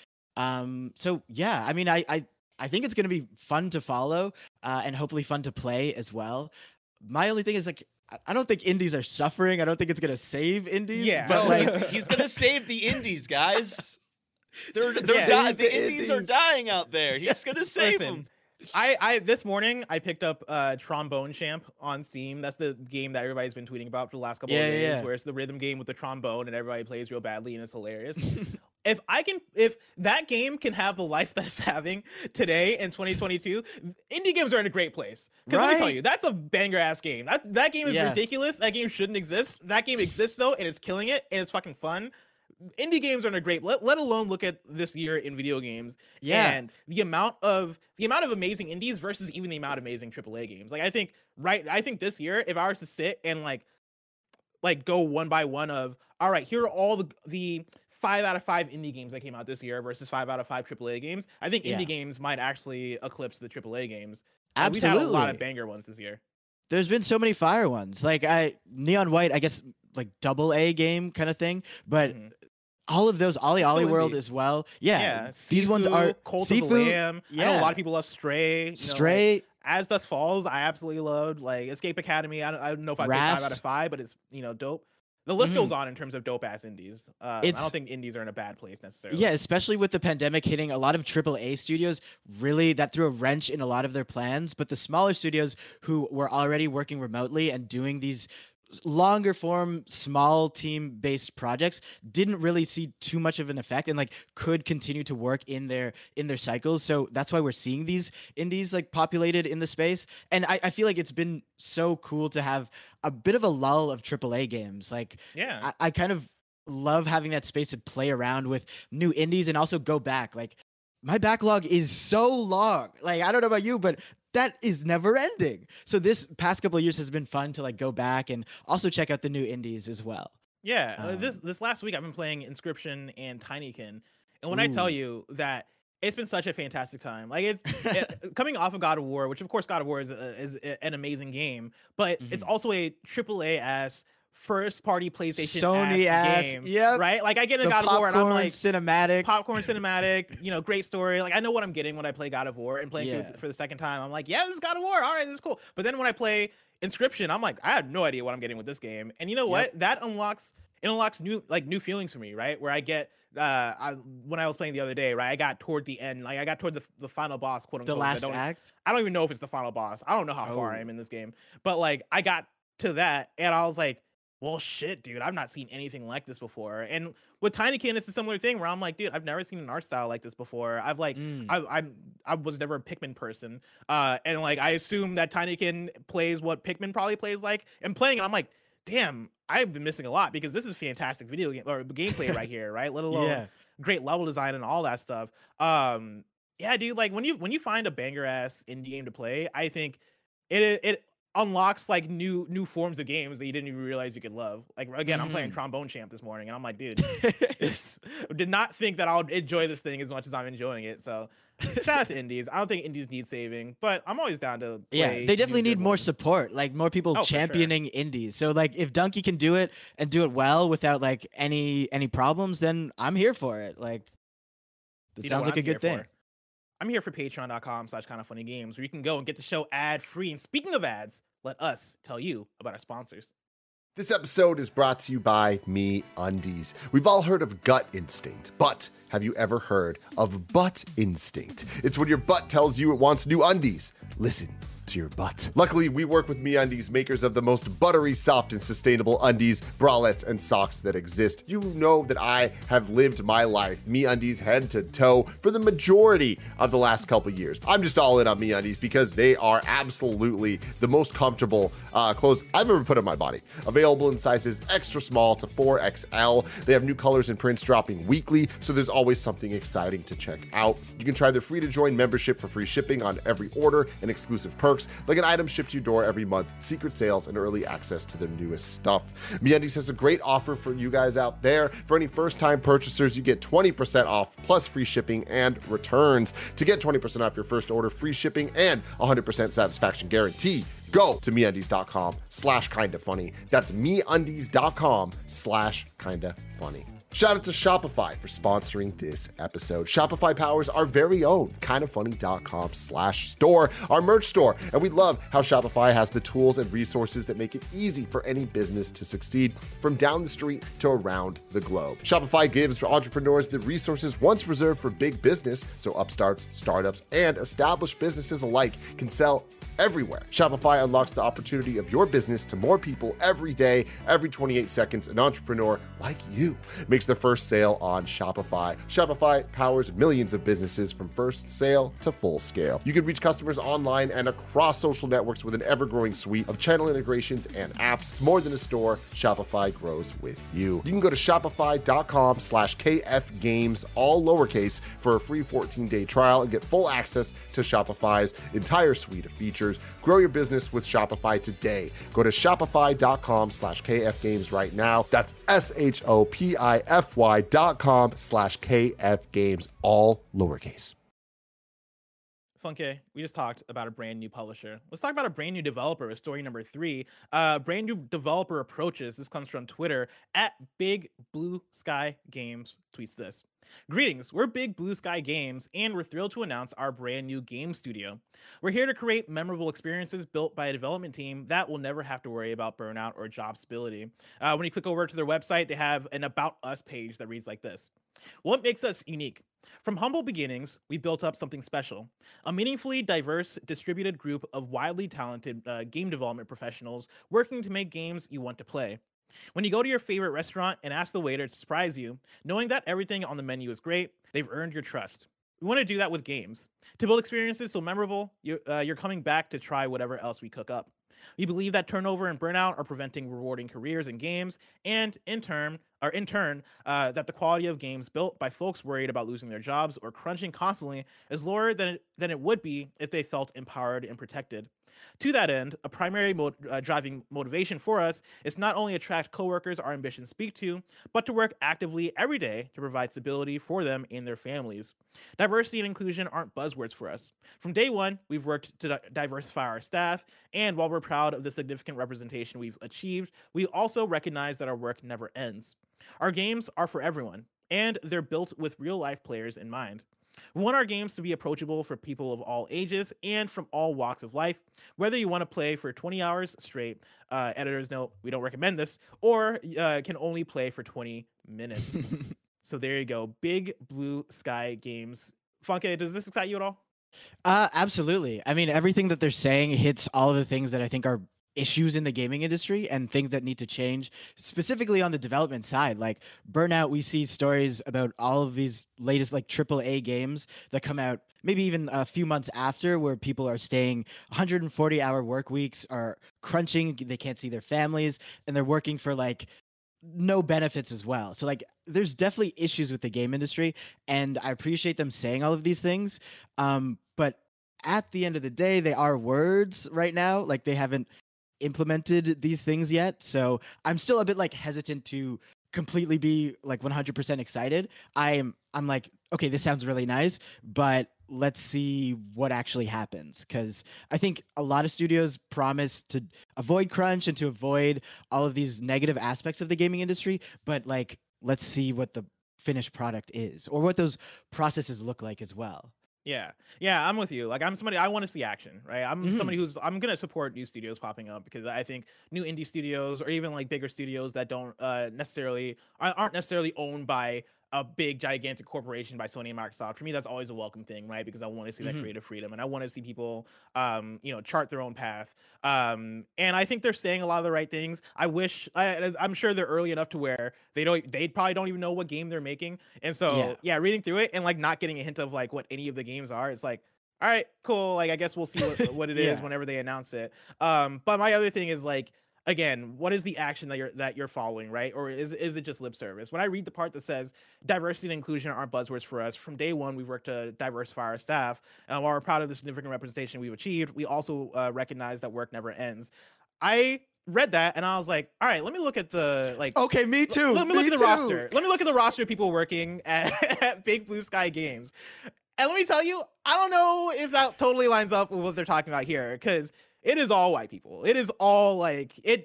So yeah, I mean, I think it's going to be fun to follow, and hopefully fun to play as well. My only thing is, like, I don't think indies are suffering. I don't think it's gonna save indies. Yeah, No, but like, he's gonna save the indies, guys. The indies are dying out there. He's gonna save them. I this morning I picked up Trombone Champ on Steam. That's the game that everybody's been tweeting about for the last couple of days, where it's the rhythm game with the trombone and everybody plays real badly and it's hilarious. If that game can have the life that it's having today in 2022, indie games are in a great place. Because let me tell you, that's a banger ass game. That game is ridiculous. That game shouldn't exist. That game exists though, and it's killing it, and it's fucking fun. Indie games are in a great, let alone look at this year in video games, and the amount of amazing indies versus even the amount of amazing AAA games. Like, I think this year, if I were to sit and like go one by one of, all right, here are all the 5 out of 5 indie games that came out this year versus 5 out of 5 AAA games, I think indie games might actually eclipse the AAA games. Absolutely. We've had a lot of banger ones this year. There's been so many fire ones. Like, Neon White, I guess, like AA game kind of thing, but all of those, Ollie World as well. Yeah. These ones are Cult of the Lamb. I know a lot of people love Stray. Stray. As Dusk Falls, I absolutely loved. Like, Escape Academy, I don't know if I'd say 5 out of 5, but it's, dope. The list goes on in terms of dope ass indies. I don't think indies are in a bad place necessarily. Yeah, especially with the pandemic hitting, a lot of AAA studios really, that threw a wrench in a lot of their plans. But the smaller studios who were already working remotely and doing these longer form, small team based projects didn't really see too much of an effect, and like could continue to work in their cycles. So that's why we're seeing these indies like populated in the space. And I feel like it's been so cool to have a bit of a lull of AAA games. Like, I kind of love having that space to play around with new indies and also go back. Like, my backlog is so long. Like, I don't know about you, but that is never ending. So this past couple of years has been fun to like go back and also check out the new indies as well. Yeah, this last week I've been playing Inscription and Tinykin, and when I tell you that it's been such a fantastic time, like it's coming off of God of War, which of course God of War is an amazing game, but it's also a AAA ass first party PlayStation Sony ass ass, game, yep. right? Like I get a The God of War and I'm popcorn like cinematic. popcorn cinematic, you know, great story. Like I know what I'm getting when I play God of War, and playing through Yeah. it for the second time, I'm like, yeah, this is God of War. All right, this is cool. But then when I play Inscription, I'm like, I have no idea what I'm getting with this game. And you know what? That unlocks new feelings for me, right? Where I get when I was playing the other day, right? I got toward the end, like I got toward the final boss, quote The unquote. last act. I don't even know if it's the final boss. I don't know how far I Oh. am in this game, but like I got to that, and I was like, well, shit, dude, I've not seen anything like this before. And with Tinykin, it's a similar thing where I'm like, dude, I've never seen an art style like this before. I've like, I was never a Pikmin person, and like I assume that Tinykin plays what Pikmin probably plays like. And playing it, I'm like, damn, I've been missing a lot because this is fantastic video game or gameplay right here, right? Let alone great level design and all that stuff. Yeah, dude, like when you find a banger ass indie game to play, I think it unlocks like new forms of games that you didn't even realize you could love. Like again, I'm playing Trombone Champ this morning, and I'm like, dude, did not think that I would enjoy this thing as much as I'm enjoying it. So shout out to indies. I don't think indies need saving, but I'm always down to play They definitely new need good more ones. support, like more people Oh, for sure. championing indies. So like if Donkey can do it and do it well without like any problems, then I'm here for it. Like that You know sounds what like a I'm here good thing. for? I'm here for patreon.com/kindoffunnygames, where you can go and get the show ad free. And speaking of ads, let us tell you about our sponsors. This episode is brought to you by Me Undies. We've all heard of gut instinct, but have you ever heard of butt instinct? It's when your butt tells you it wants new undies. Listen to your butt. Luckily, we work with Me Undies, makers of the most buttery, soft, and sustainable undies, bralettes, and socks that exist. You know that I have lived my life Me Undies head to toe for the majority of the last couple years. I'm just all in on Me Undies because they are absolutely the most comfortable clothes I've ever put on my body. Available in sizes extra small to 4XL. They have new colors and prints dropping weekly, so there's always something exciting to check out. You can try their free to join membership for free shipping on every order and exclusive perks, like an item shipped to your door every month, secret sales, and early access to their newest stuff. MeUndies has a great offer for you guys out there. For any first-time purchasers, you get 20% off plus free shipping and returns. To get 20% off your first order, free shipping, and 100% satisfaction guarantee, go to MeUndies.com/kindafunny. That's MeUndies.com/kindafunny. Shout out to Shopify for sponsoring this episode. Shopify powers our very own kindafunny.com/store, our merch store. And we love how Shopify has the tools and resources that make it easy for any business to succeed from down the street to around the globe. Shopify gives entrepreneurs the resources once reserved for big business, so upstarts, startups, and established businesses alike can sell everywhere. Shopify unlocks the opportunity of your business to more people every day. Every 28 seconds, an entrepreneur like you makes their first sale on Shopify. Shopify powers millions of businesses from first sale to full scale. You can reach customers online and across social networks with an ever-growing suite of channel integrations and apps. It's more than a store. Shopify grows with you. You can go to shopify.com/KFgames, all lowercase, for a free 14-day trial and get full access to Shopify's entire suite of features. Grow your business with Shopify today. Go to shopify.com/KFgames right now. That's SHOPIFY.com/KFgames, all lowercase. Funke, we just talked about a brand new publisher. Let's talk about a brand new developer with story number 3. Brand new developer approaches. This comes from Twitter at Big Blue Sky Games tweets this. Greetings, we're Big Blue Sky Games, and we're thrilled to announce our brand new game studio. We're here to create memorable experiences built by a development team that will never have to worry about burnout or job stability. When you click over to their website, they have an About Us page that reads like this. What makes us unique? From humble beginnings, we built up something special. A meaningfully diverse, distributed group of wildly talented game development professionals working to make games you want to play. When you go to your favorite restaurant and ask the waiter to surprise you, knowing that everything on the menu is great, they've earned your trust. We want to do that with games. To build experiences so memorable, you're coming back to try whatever else we cook up. We believe that turnover and burnout are preventing rewarding careers in games, and in turn, that the quality of games built by folks worried about losing their jobs or crunching constantly is lower than it would be if they felt empowered and protected. To that end, a primary driving motivation for us is not only attract coworkers our ambitions speak to, but to work actively every day to provide stability for them and their families. Diversity and inclusion aren't buzzwords for us. From day one, we've worked to diversify our staff, and while we're proud of the significant representation we've achieved, we also recognize that our work never ends. Our games are for everyone, and they're built with real-life players in mind. We want our games to be approachable for people of all ages and from all walks of life. Whether you want to play for 20 hours straight, editors note, we don't recommend this, or can only play for 20 minutes. So there you go. Big Blue Sky Games. Funke, does this excite you at all? Absolutely. I mean, everything that they're saying hits all of the things that I think are issues in the gaming industry and things that need to change, specifically on the development side. Like Burnout, we see stories about all of these latest like AAA games that come out maybe even a few months after, where people are staying 140-hour work weeks, are crunching, they can't see their families, and they're working for like no benefits as well. So like there's definitely issues with the game industry, and I appreciate them saying all of these things. But at the end of the day, they are words right now. Like they haven't implemented these things yet. So I'm still a bit like hesitant to completely be like 100% excited. I'm like, okay, this sounds really nice, but let's see what actually happens. Because I think a lot of studios promise to avoid crunch and to avoid all of these negative aspects of the gaming industry. But like, let's see what the finished product is, or what those processes look like as well. Yeah, I'm with you. Like I'm somebody, I want to see action, right? I'm somebody who's, I'm gonna support new studios popping up, because I think new indie studios, or even like bigger studios that don't aren't necessarily owned by a big gigantic corporation by Sony and Microsoft, for me that's always a welcome thing, right? Because I want to see that creative freedom, and I want to see people chart their own path. And I think they're saying a lot of the right things. I'm sure they're early enough to where they probably don't even know what game they're making. And so yeah, reading through it and like not getting a hint of like what any of the games are, it's like, all right, cool. Like I guess we'll see what it is whenever they announce it. But my other thing is like, again, what is the action that you're following, right? Or is it just lip service? When I read the part that says diversity and inclusion aren't buzzwords for us, from day one we've worked to diversify our staff, and while we're proud of the significant representation we've achieved, we also recognize that work never ends. I read that and I was like, all right, let me look at the like. Okay, me too. Let me look at the roster. Let me look at the roster of people working at Big Blue Sky Games, and let me tell you, I don't know if that totally lines up with what they're talking about here, because it is all white people. It is all like it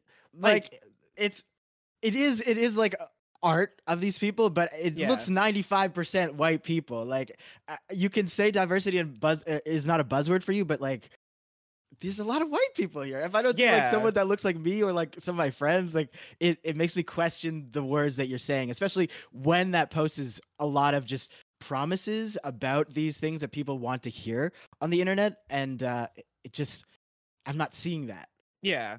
is like art of these people, but it looks 95% white people. Like you can say diversity and is not a buzzword for you, but like there's a lot of white people here. If I don't see like someone that looks like me or like some of my friends, like it makes me question the words that you're saying, especially when that post is a lot of just promises about these things that people want to hear on the internet, and it just, I'm not seeing that. Yeah,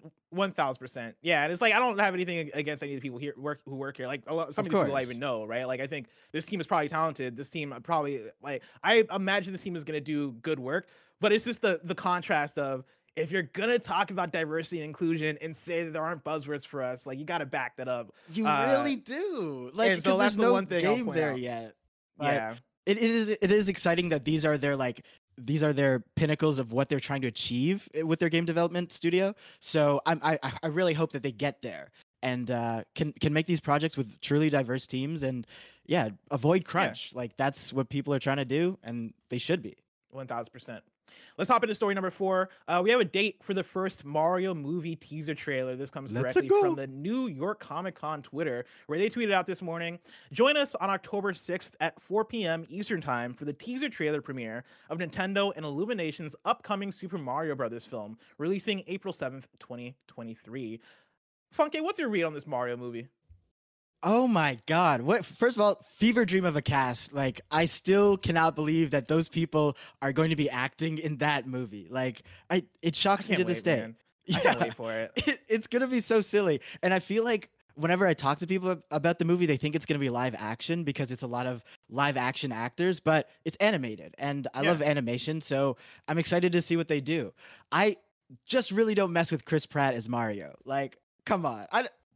1,000%. Yeah, and it's like I don't have anything against any of the people here who work here. Like some of these people I even know, right? Like I think this team is probably talented. This team probably, like, I imagine this team is gonna do good work. But it's just the contrast of, if you're gonna talk about diversity and inclusion and say that there aren't buzzwords for us, like you got to back that up. You really do. Like, and so that's the one thing game there out. Yet. Like, yeah, it is exciting that these are their pinnacles of what they're trying to achieve with their game development studio. So I really hope that they get there and can make these projects with truly diverse teams, and avoid crunch. Yeah. Like that's what people are trying to do, and they should be. 1,000%. Let's hop into story number 4. We have a date for the first Mario movie teaser trailer. This comes directly from the New York Comic Con Twitter, where they tweeted out this morning. Join us on October 6th at 4 p.m. Eastern Time for the teaser trailer premiere of Nintendo and Illumination's upcoming Super Mario Bros. Film, releasing April 7th, 2023. Funke, what's your read on this Mario movie? Oh my God. First of all, fever dream of a cast. Like, I still cannot believe that those people are going to be acting in that movie. Like, it shocks me to this day. Man. I can't wait for it. It's going to be so silly. And I feel like whenever I talk to people about the movie, they think it's going to be live action because it's a lot of live action actors, but it's animated. And I love animation, so I'm excited to see what they do. I just really don't mess with Chris Pratt as Mario. Like, come on.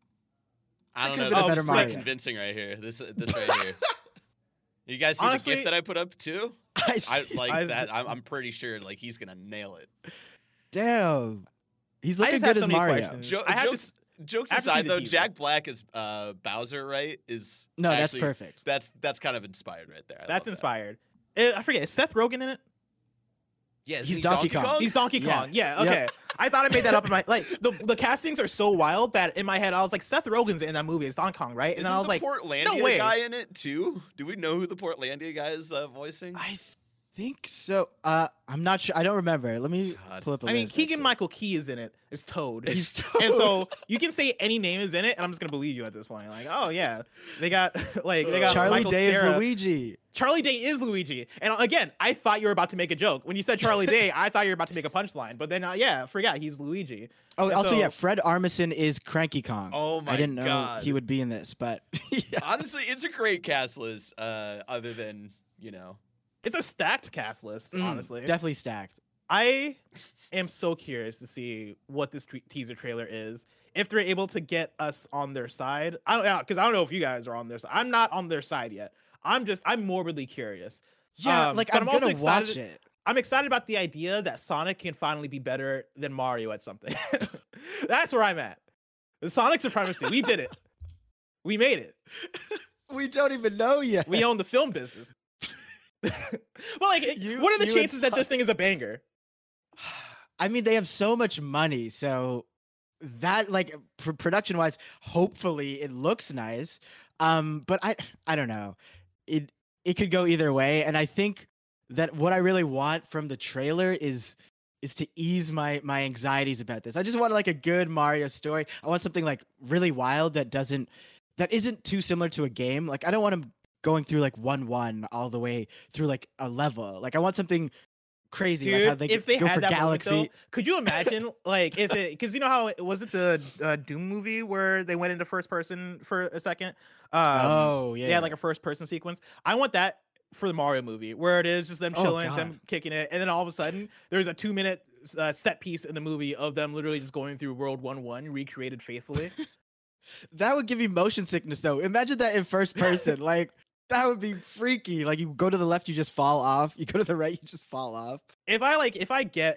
I don't know. This is pretty convincing right here. This right here. You guys see the GIF that I put up too? I like that. I'm pretty sure like he's gonna nail it. Damn. He's I looking just good have as so many Mario. questions. I have to. Jokes I have to see aside, the though, teaser. Jack Black is Bowser, right? Is No, that's actually- perfect. That's kind of inspired right there. I That's love that. inspired. I forget. Is Seth Rogen in it? Yeah, isn't He's he Donkey Kong. He's Donkey Yeah. Kong. Yeah. Yep. Okay. I thought I made that up in my the castings are so wild that in my head I was like, Seth Rogen's in that movie. It's Donkey Kong, right? And Isn't then I was the like, Portlandia way. guy in it too? Do we know who the Portlandia guy is voicing? I think so. I'm not sure. I don't remember. Let me God. pull up a I mean, list, Keegan actually. Michael Key is in it. Is Toad. It's And so you can say any name is in it, and I'm just gonna believe you at this point. Like, oh yeah, they got they got Charlie Michael Day Cera. is Luigi. Charlie Day is Luigi. And again, I thought you were about to make a joke when you said Charlie Day. I thought you were about to make a punchline, but then I forgot he's Luigi. Oh, And also, so- yeah, Fred Armisen is Cranky Kong. Oh my I didn't know God. he would be in this, but yeah. Honestly, it's a great cast list. Other than It's a stacked cast list, honestly. Definitely stacked. I am so curious to see what this teaser trailer is. If they're able to get us on their side, I don't know if you guys are on their side. I'm not on their side yet. I'm morbidly curious. Yeah, but I'm also gonna excited. watch it. I'm excited about the idea that Sonic can finally be better than Mario at something. That's where I'm at. The Sonic supremacy. We did it. We made it. We don't even know yet. We own the film business. Well, like, what are the you chances and that this thing is a banger? I mean, they have so much money, so that production wise, hopefully it looks nice. But I don't know. It could go either way, and I think that what I really want from the trailer is to ease my anxieties about this. I just want a good Mario story. I want something really wild that isn't too similar to a game. Like, I don't want him going through 1-1 all the way through a level. I want something crazy. Dude, how they if they go had for that Galaxy. moment, though, could you imagine if it? Because you know how was it the Doom movie where they went into first person for a second? Oh yeah, they had a first person sequence. I want that for the Mario movie where it is just them Oh, chilling, God. them kicking it, and then all of a sudden there's a 2-minute set piece in the movie of them literally just going through World 1-1 recreated faithfully. That would give you motion sickness, though. Imagine that in first person. That would be freaky. You go to the left, you just fall off. You go to the right, you just fall off. If I get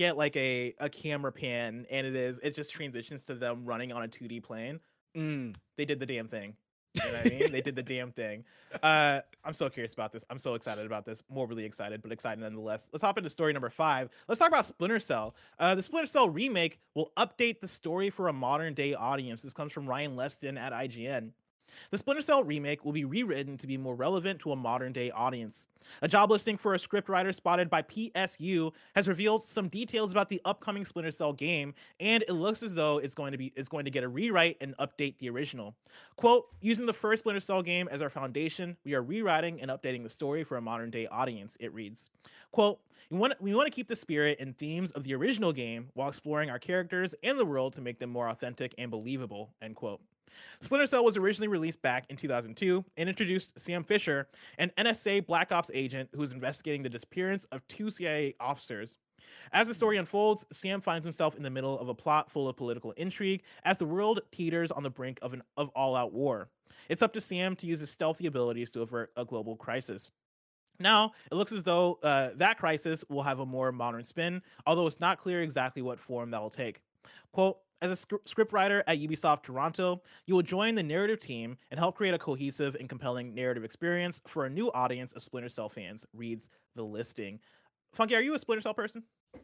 a camera pan and it just transitions to them running on a 2D plane, they did the damn thing. You know what I mean? They did the damn thing. I'm so curious about this. I'm so excited about this. Morbidly excited, but excited nonetheless. Let's hop into story number 5. Let's talk about Splinter Cell. The Splinter Cell remake will update the story for a modern day audience. This comes from Ryan Leston at IGN. The Splinter Cell remake will be rewritten to be more relevant to a modern-day audience. A job listing for a scriptwriter spotted by PSU has revealed some details about the upcoming Splinter Cell game, and it looks as though it's going to get a rewrite and update the original. Quote, using the first Splinter Cell game as our foundation, we are rewriting and updating the story for a modern-day audience, it reads. Quote, we want to keep the spirit and themes of the original game while exploring our characters and the world to make them more authentic and believable, end quote. Splinter Cell was originally released back in 2002 and introduced Sam Fisher, an NSA Black Ops agent who is investigating the disappearance of 2 CIA officers. As the story unfolds, Sam finds himself in the middle of a plot full of political intrigue as the world teeters on the brink of all-out war. It's up to Sam to use his stealthy abilities to avert a global crisis. Now, it looks as though that crisis will have a more modern spin, although it's not clear exactly what form that will take. Quote, as a scriptwriter at Ubisoft Toronto, you will join the narrative team and help create a cohesive and compelling narrative experience for a new audience of Splinter Cell fans, reads the listing. Funky, are you a Splinter Cell person?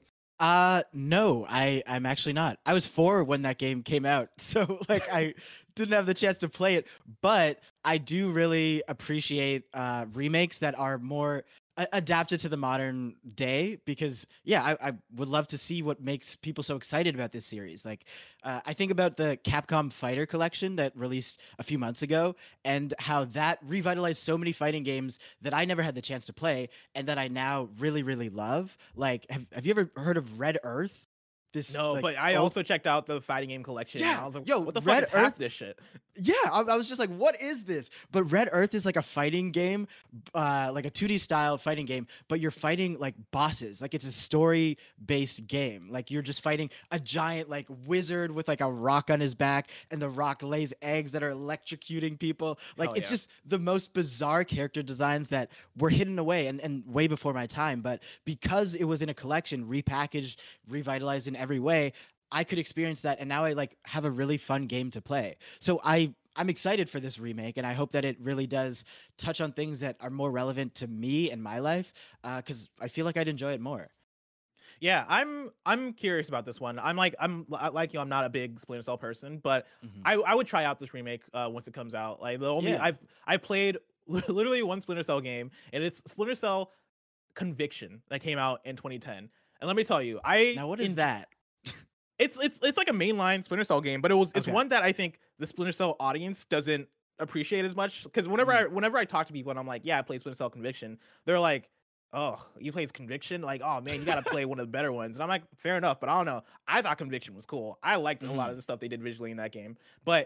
No, I'm actually not. I was 4 when that game came out, so I didn't have the chance to play it, but I do really appreciate remakes that are more adapted to the modern day because I would love to see what makes people so excited about this series. I think about the Capcom Fighter collection that released a few months ago and how that revitalized so many fighting games that I never had the chance to play and that I now really, really love. Have you ever heard of Red Earth? this No, like but I old- also checked out the fighting game collection. And Yeah, I was like, yo, what the Red fuck is half Earth- this shit? Yeah, I was just like, what is this? But Red Earth is like a fighting game, like a 2D style fighting game, but you're fighting like bosses. Like it's a story based game. Like you're just fighting a giant like wizard with like a rock on his back, and the rock lays eggs that are electrocuting people. Like Hell it's yeah. just the most bizarre character designs that were hidden away and way before my time. But because it was in a collection, repackaged, revitalized in every way, I could experience that, and now I like have a really fun game to play. So I'm excited for this remake, and I hope that it really does touch on things that are more relevant to me and my life, because I feel like I'd enjoy it more. Yeah, I'm curious about this one. I'm like you. I'm not a big Splinter Cell person, but I would try out this remake once it comes out. Like the only Yeah. I've played literally one Splinter Cell game, and it's Splinter Cell Conviction that came out in 2010. And let me tell you, Now, what is that? It's like a mainline Splinter Cell game, but it's Okay. one that I think the Splinter Cell audience doesn't appreciate as much. Because whenever I talk to people and I'm like, yeah, I played Splinter Cell Conviction, they're like, oh, you played Conviction? Like, oh man, you gotta play one of the better ones. And I'm like, fair enough, but I don't know. I thought Conviction was cool. I liked a lot of the stuff they did visually in that game. But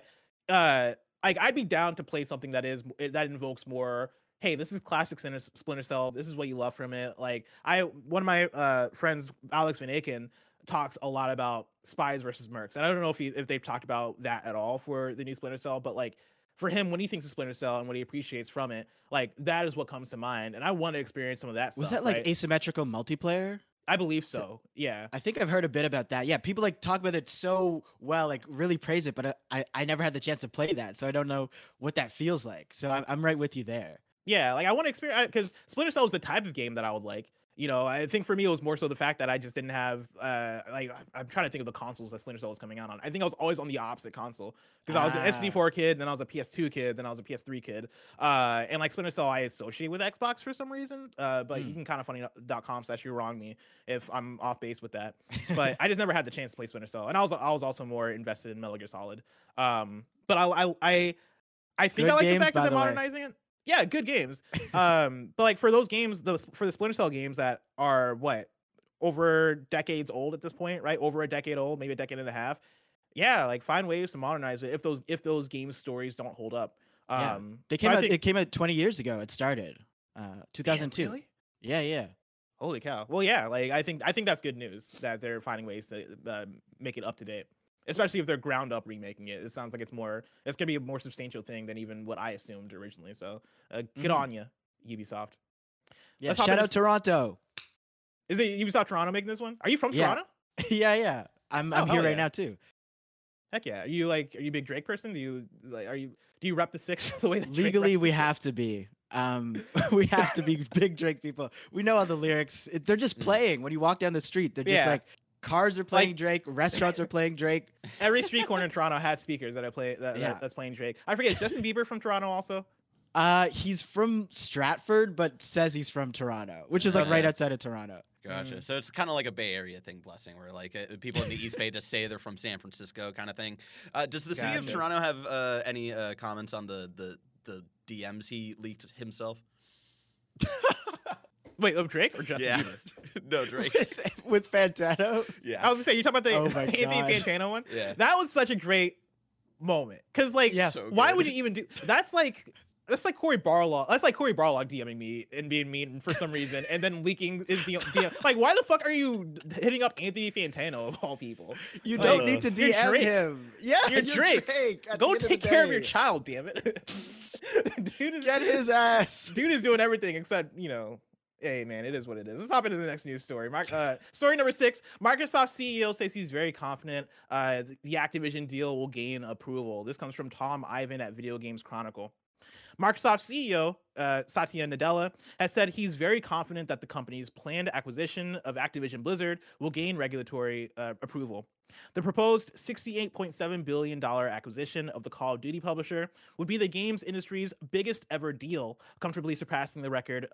like I'd be down to play something that invokes more. Hey, this is classic Splinter Cell. This is what you love from it. Like one of my friends, Alex Van Aken, talks a lot about spies versus mercs, and I don't know if they've talked about that at all for the new Splinter Cell, but like for him, when he thinks of Splinter Cell and what he appreciates from it, like that is what comes to mind, and I want to experience some of that Was stuff. that like right? asymmetrical multiplayer? I believe so. Yeah. I think I've heard a bit about that. Yeah, people like talk about it so well, like really praise it, but I never had the chance to play that, so I don't know what that feels like. So I'm right with you there. Yeah, like I want to experience, because Splinter Cell is the type of game that I would like. You know, I think for me it was more so the fact that I just didn't have like I'm trying to think of the consoles that Splinter Cell was coming out on. I think I was always on the opposite console, because I was an SD4 kid, then I was a PS2 kid, then I was a PS3 kid. And like Splinter Cell I associate with Xbox for some reason. But you can kind of funny.com/you wrong me if I'm off base with that. But I just never had the chance to play Splinter Cell. And I was also more invested in Metal Gear Solid. But I think Good I like the games, fact that by they're the way. modernizing it. Yeah, good games. But like for those games, for the Splinter Cell games that are what, over decades old at this point, right? Over a decade old, maybe a decade and a half. Yeah, like find ways to modernize it if those game stories don't hold up. Yeah. They so came I out. think- It came out 20 years ago. It started, 2002. Damn, really? Yeah. Holy cow. Well, yeah, like I think that's good news that they're finding ways to make it up to date. Especially if they're ground up remaking it. It sounds like it's gonna be a more substantial thing than even what I assumed originally. So good on you, Ubisoft. Yeah. Let's hop Shout into out Toronto. Is it Ubisoft Toronto making this one? Are you from Yeah. Toronto? yeah. I'm Oh, here hell right yeah. now too. Heck yeah. Are you a big Drake person? Do you rep the six the way that Drake Legally, reps we the Six? have to be. We have to be big Drake people. We know all the lyrics. They're just playing when you walk down the street. They're just Yeah. like cars are playing Like- Drake, restaurants are playing Drake. Every street corner in Toronto has speakers that Yeah. that's playing Drake. I forget, is Justin Bieber from Toronto also? He's from Stratford, but says he's from Toronto, which is like right Okay. outside of Toronto. Gotcha. So it's kind of like a Bay Area thing, Blessing, where like people in the East Bay just say they're from San Francisco, kind of thing. Does the city of Gotcha. Toronto have any comments on the DMs he leaked himself? Wait, of Drake or Justin Yeah. Bieber? No, Drake. With Fantano. Yeah. I was gonna say, you talking about the Oh my Anthony gosh. Fantano one? Yeah. That was such a great moment. Cause like, Yeah. So why good. would you even do that's like Corey Barlog. That's like Corey Barlog DMing me and being mean for some reason, and then leaking his DM. Like, why the fuck are you hitting up Anthony Fantano of all people? You Like, don't need to you're DM Drake. him. Yeah, You're Drake. At Go the end of take the care of your day. child, damn it. Get his ass. Dude is doing everything except, hey man, it is what it is. Let's hop into the next news story. Story number 6. Microsoft CEO says he's very confident the Activision deal will gain approval. This comes from Tom Ivan at Video Games Chronicle. Microsoft CEO Satya Nadella has said he's very confident that the company's planned acquisition of Activision Blizzard will gain regulatory approval. The proposed $68.7 billion acquisition of the Call of Duty publisher would be the games industry's biggest ever deal, comfortably surpassing the record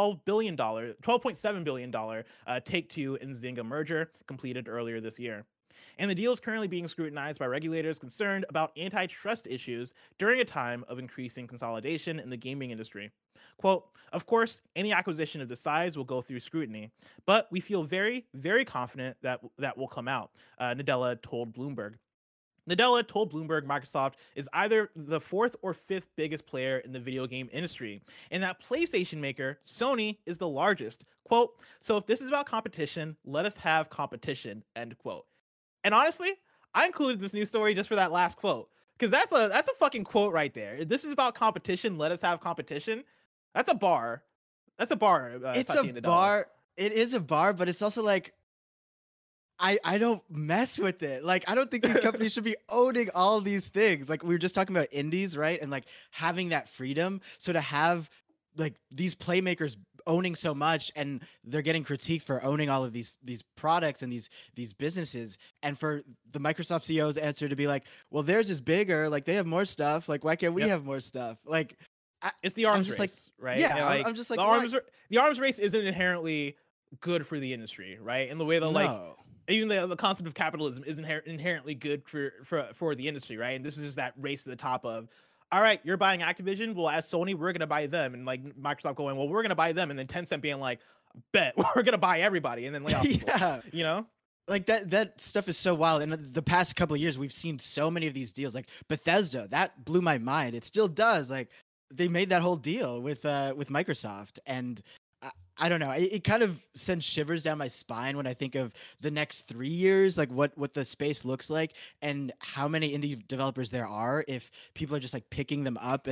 $12.7 billion Take-Two and Zynga merger completed earlier this year. And the deal is currently being scrutinized by regulators concerned about antitrust issues during a time of increasing consolidation in the gaming industry. Quote, of course, any acquisition of this size will go through scrutiny, but we feel very, very confident that will come out, Nadella told Bloomberg. Nadella told Bloomberg Microsoft is either the fourth or fifth biggest player in the video game industry, and that PlayStation maker, Sony, is the largest. Quote, so if this is about competition, let us have competition, end quote. And honestly, I included this news story just for that last quote, because that's a fucking quote right there. If this is about competition, let us have competition. That's a bar. That's a bar. It's Satya a Nadella. bar. It is a bar, but it's also like, I don't mess with it. Like, I don't think these companies should be owning all these things. Like, we were just talking about indies, right? And like having that freedom. So to have like these playmakers owning so much, and they're getting critiqued for owning all of these products and these businesses, and for the Microsoft CEO's answer to be like, well, theirs is bigger, like they have more stuff, like why can't we have more stuff? Like, it's the arms just race, like, right? Yeah, and like, I'm just like, the arms race isn't inherently good for the industry, right? In the way that like even the concept of capitalism is inherently good for the industry, right? And this is just that race to the top of, all right, you're buying Activision, well, as Sony, we're gonna buy them, and like Microsoft going, well, we're gonna buy them, and then Tencent being like, bet we're gonna buy everybody, and then lay off people. Yeah, you know, like that stuff is so wild. And the past couple of years, we've seen so many of these deals. Like Bethesda, that blew my mind. It still does. Like they made that whole deal with Microsoft, and I don't know. It kind of sends shivers down my spine when I think of the next 3 years, like what the space looks like and how many indie developers there are if people are just like picking them up.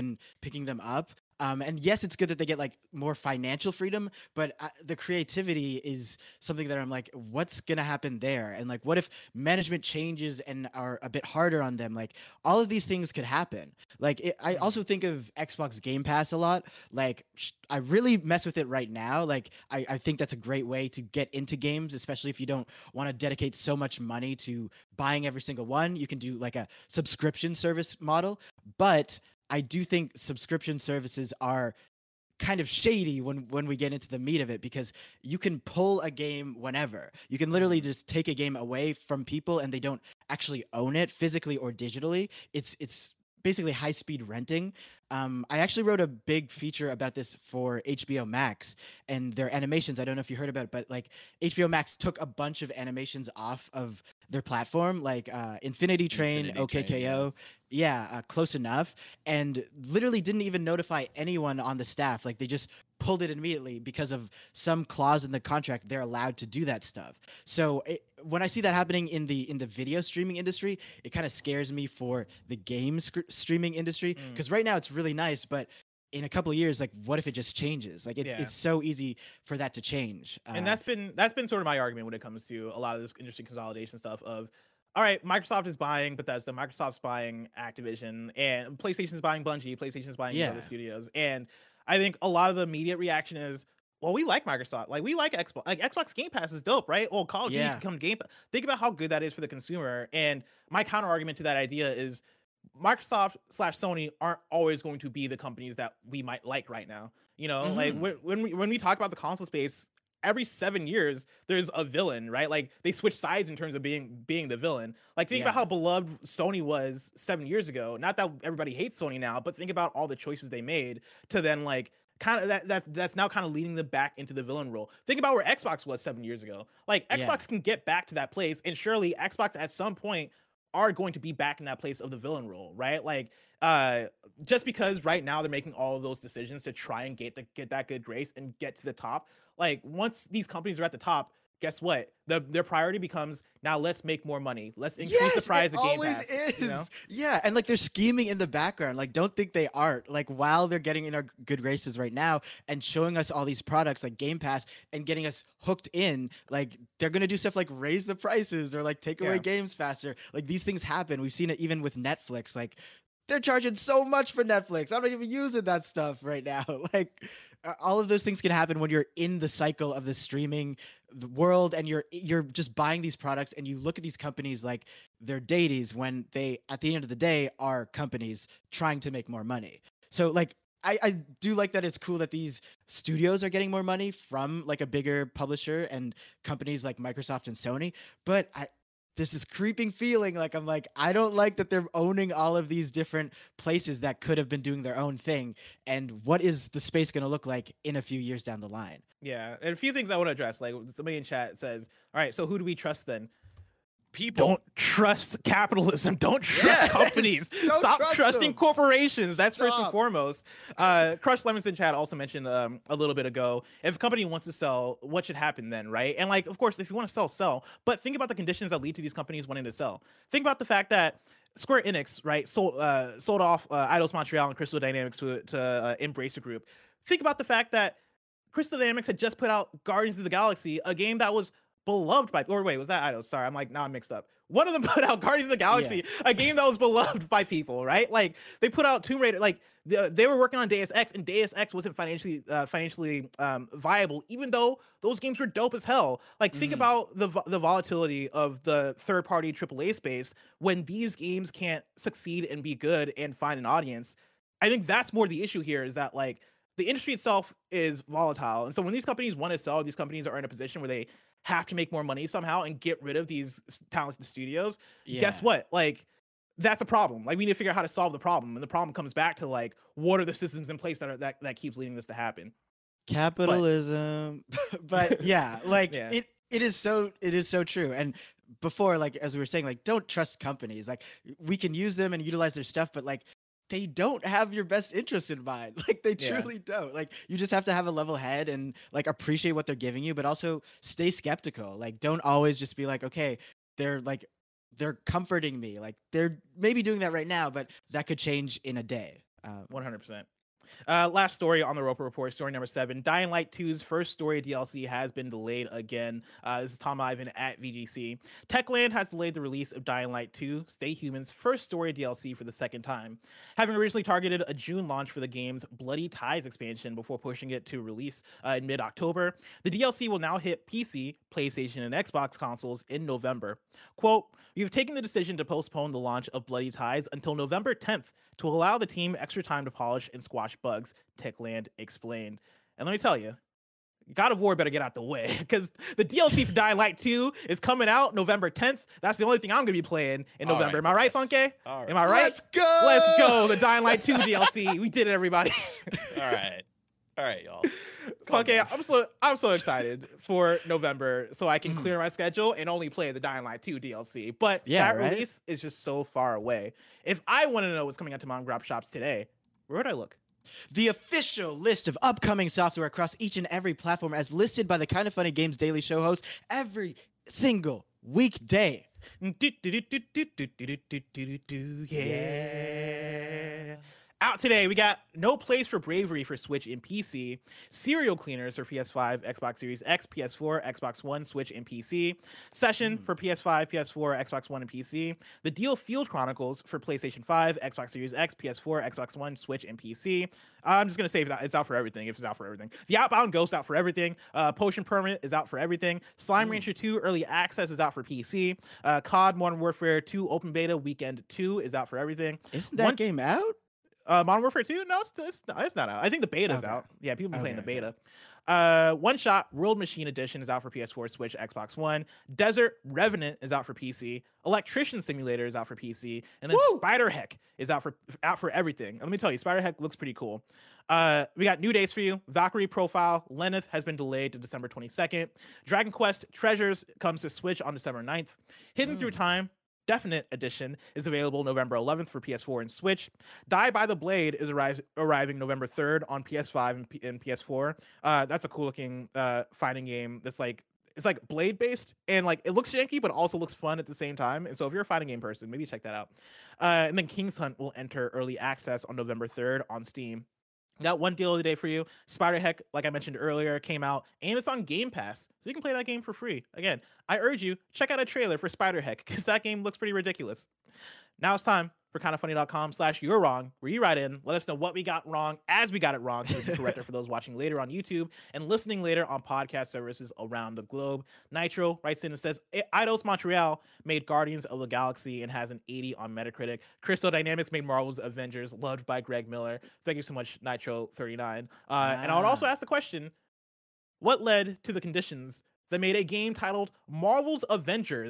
And yes, it's good that they get like more financial freedom, but the creativity is something that I'm like, what's going to happen there? And like, what if management changes and are a bit harder on them? Like all of these things could happen. Like I also think of Xbox Game Pass a lot. Like I really mess with it right now. Like I think that's a great way to get into games, especially if you don't want to dedicate so much money to buying every single one. You can do like a subscription service model, but I do think subscription services are kind of shady when we get into the meat of it, because you can pull a game whenever. You can literally just take a game away from people and they don't actually own it physically or digitally. It's basically high-speed renting. I actually wrote a big feature about this for HBO Max and their animations. I don't know if you heard about it, but like HBO Max took a bunch of animations off of their platform, like Infinity Train, OKKO, Close Enough, and literally didn't even notify anyone on the staff. Like they just pulled it immediately because of some clause in the contract. They're allowed to do that stuff. So when I see that happening in the video streaming industry, it kind of scares me for the game streaming industry, because right now it's really nice, but in a couple of years, like what if it just changes? Like it's so easy for that to change. And that's been sort of my argument when it comes to a lot of this industry consolidation stuff of, all right, Microsoft is buying Bethesda, Microsoft's buying Activision, and PlayStation's buying Bungie, PlayStation's buying other studios. And I think a lot of the immediate reaction is, well, we like Microsoft. Like, we like Xbox. Like, Xbox Game Pass is dope, right? Well, Call of Duty can come Game Pass. Think about how good that is for the consumer. And my counter argument to that idea is Microsoft / Sony aren't always going to be the companies that we might like right now. You know, like when we talk about the console space, every 7 years there's a villain, right? Like they switch sides in terms of being the villain. Like think about how beloved Sony was 7 years ago. Not that everybody hates Sony now, but think about all the choices they made to then like kind of that's now kind of leading them back into the villain role. Think about where Xbox was 7 years ago. Like Xbox can get back to that place, and surely Xbox at some point are going to be back in that place of the villain role, right? Like just because right now they're making all of those decisions to try and get that good grace and get to the top. Like once these companies are at the top, guess what? Their priority becomes, now let's make more money. Let's increase the price of Game Pass. Is. You know? Yeah, and like they're scheming in the background. Like don't think they aren't. Like while they're getting in our good graces right now and showing us all these products like Game Pass and getting us hooked in, like they're going to do stuff like raise the prices or like take away games faster. Like these things happen. We've seen it even with Netflix. Like they're charging so much for Netflix. I'm not even using that stuff right now. Like all of those things can happen when you're in the cycle of the streaming world and you're just buying these products, and you look at these companies like they're deities when they, at the end of the day, are companies trying to make more money. So like I do like that it's cool that these studios are getting more money from like a bigger publisher and companies like Microsoft and Sony, but there's this creeping feeling like I'm like, I don't like that they're owning all of these different places that could have been doing their own thing. And what is the space going to look like in a few years down the line? Yeah, and a few things I want to address. Like somebody in chat says, "All right, so who do we trust then?" People. Don't trust capitalism. Don't trust Yes! companies. Don't Stop trust trusting them. corporations. That's first and Stop. foremost. Crush Lemons in chat also mentioned a little bit ago, if a company wants to sell, what should happen then, right? And like, of course, if you want to sell, sell. But think about the conditions that lead to these companies wanting to sell. Think about the fact that Square Enix, right, sold off Eidos Montreal and Crystal Dynamics to Embracer Group. Think about the fact that Crystal Dynamics had just put out Guardians of the Galaxy, a game that was beloved by, or wait, was that Eidos? Sorry, I'm like, now I'm mixed up. One of them put out Guardians of the Galaxy, a game that was beloved by people, right? Like they put out Tomb Raider, like they were working on Deus Ex, and Deus Ex wasn't financially viable, even though those games were dope as hell. Like think about the volatility of the third party AAA space when these games can't succeed and be good and find an audience. I think that's more the issue here, is that like the industry itself is volatile, and so when these companies want to sell, these companies are in a position where they have to make more money somehow and get rid of these talented studios. Guess what? Like that's a problem. Like we need to figure out how to solve the problem, and the problem comes back to like, what are the systems in place that keeps leading this to happen? Capitalism. But yeah, like Yeah. it is so true. And before, like as we were saying, like don't trust companies. Like we can use them and utilize their stuff, but like they don't have your best interest in mind. Like they truly don't. Like you just have to have a level head and like appreciate what they're giving you, but also stay skeptical. Like don't always just be like, okay, they're comforting me. Like they're maybe doing that right now, but that could change in a day. 100%. Last story on the Roper Report, story number 7. Dying Light 2's first story DLC has been delayed again. This is Tom Ivan at VGC. Techland has delayed the release of Dying Light 2, Stay Human's first story DLC for the second time. Having originally targeted a June launch for the game's Bloody Ties expansion before pushing it to release in mid-October, the DLC will now hit PC, PlayStation, and Xbox consoles in November. Quote, "We've taken the decision to postpone the launch of Bloody Ties until November 10th to allow the team extra time to polish and squash bugs," Techland explained. And let me tell you, God of War better get out the way, because the DLC for Dying Light 2 is coming out November 10th. That's the only thing I'm going to be playing in All November. right, Am I right, yes. Funke? All right. Am I right? Let's go. Let's go. The Dying Light 2 DLC. We did it, everybody. All right, y'all. Okay, I'm so excited for November, so I can clear my schedule and only play the Dying Light 2 DLC. But that release is just so far away. If I want to know what's coming out to mom and grab shops today, where would I look? The official list of upcoming software across each and every platform, as listed by the Kind of Funny Games Daily Show host every single weekday. Yeah. Out today, we got No Place for Bravery for Switch and PC, Serial Cleaners for PS5, Xbox Series X, PS4, Xbox One, Switch, and PC, Session for PS5, PS4, Xbox One, and PC, The Deal Field Chronicles for PlayStation 5, Xbox Series X, PS4, Xbox One, Switch, and PC. I'm just going to say it's out for everything, if it's out for everything. The Outbound Ghost out for everything. Potion Permit is out for everything. Slime Rancher 2 Early Access is out for PC. COD Modern Warfare 2 Open Beta Weekend 2 is out for everything. Isn't that game out? Modern Warfare 2? No, it's not out. I think the beta's out. Yeah, people have been playing the beta. One Shot World Machine Edition is out for PS4, Switch, Xbox One. Desert Revenant is out for PC. Electrician Simulator is out for PC. And then Spider Heck is out for everything. And let me tell you, Spider Heck looks pretty cool. We got new dates for you. Valkyrie Profile Lenneth has been delayed to December 22nd. Dragon Quest Treasures comes to Switch on December 9th. Hidden Through Time Definite Edition is available November 11th for PS4 and Switch. Die by the Blade is arriving November 3rd on PS5 and PS4. That's a cool looking fighting game that's like, it's like blade based, and like it looks janky but also looks fun at the same time. And so if you're a fighting game person, maybe check that out. And then King's Hunt will enter early access on November 3rd on Steam. Got one deal of the day for you. Spider Heck, like I mentioned earlier, came out and it's on Game Pass, so you can play that game for free. Again, I urge you, check out a trailer for Spider Heck, because that game looks pretty ridiculous. Now it's time for kindoffunny.com/you're wrong, where you write in, let us know what we got wrong as we got it wrong, so we can correct it for those watching later on YouTube and listening later on podcast services around the globe. Nitro writes in and says, Eidos Montreal made Guardians of the Galaxy and has an 80 on Metacritic. Crystal Dynamics made Marvel's Avengers, loved by Greg Miller. Thank you so much, Nitro39. And I would also ask the question, what led to the conditions that made a game titled Marvel's Avengers,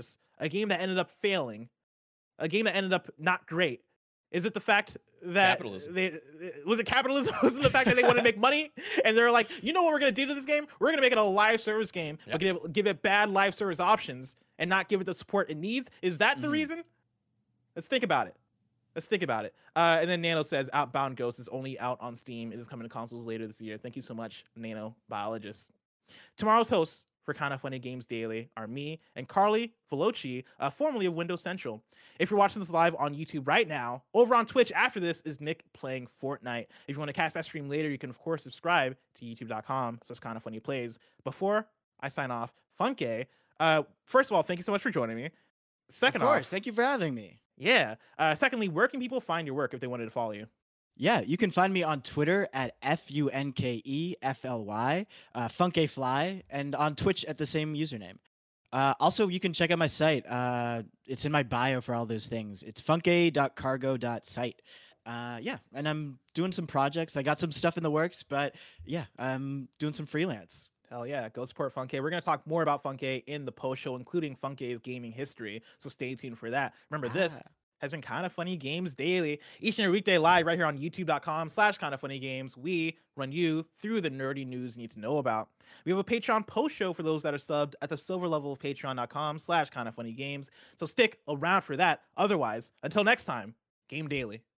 a game that ended up failing, a game that ended up not great? Is it the fact that Capitalism. Was it capitalism? Was it the fact that they wanted to make money and they're like, you know what we're gonna do to this game? We're gonna make it a live service game, but give it bad live service options and not give it the support it needs? Is that the reason? Let's think about it. And then Nano says Outbound Ghost is only out on Steam. It is coming to consoles later this year. Thank you so much, Nano Biologist. Tomorrow's hosts for Kinda Funny Games Daily are me and Carly Veloci, formerly of Windows Central. If you're watching this live on YouTube right now, over on Twitch after this is Nick playing Fortnite. If you want to catch that stream later, you can of course subscribe to youtube.com/kindafunnyplays. Before I sign off, Funke, first of all, thank you so much for joining me. Second Of course, off, thank you for having me. yeah. Secondly, where can people find your work if they wanted to follow you? Yeah, you can find me on Twitter at FUNKEFLY, Funkefly, and on Twitch at the same username. Also, you can check out my site. It's in my bio for all those things. It's funke.cargo.site. Yeah, and I'm doing some projects. I got some stuff in the works, but yeah, I'm doing some freelance. Hell yeah, go support Funke. We're going to talk more about Funke in the post show, including Funke's gaming history. So stay tuned for that. Remember, this has been Kinda Funny Games Daily, each and every weekday live right here on youtube.com/kindafunnygames. We run you through the nerdy news you need to know about. We have a Patreon post show for those that are subbed at the silver level of patreon.com/kindafunnygames. So stick around for that. Otherwise, until next time, Game Daily.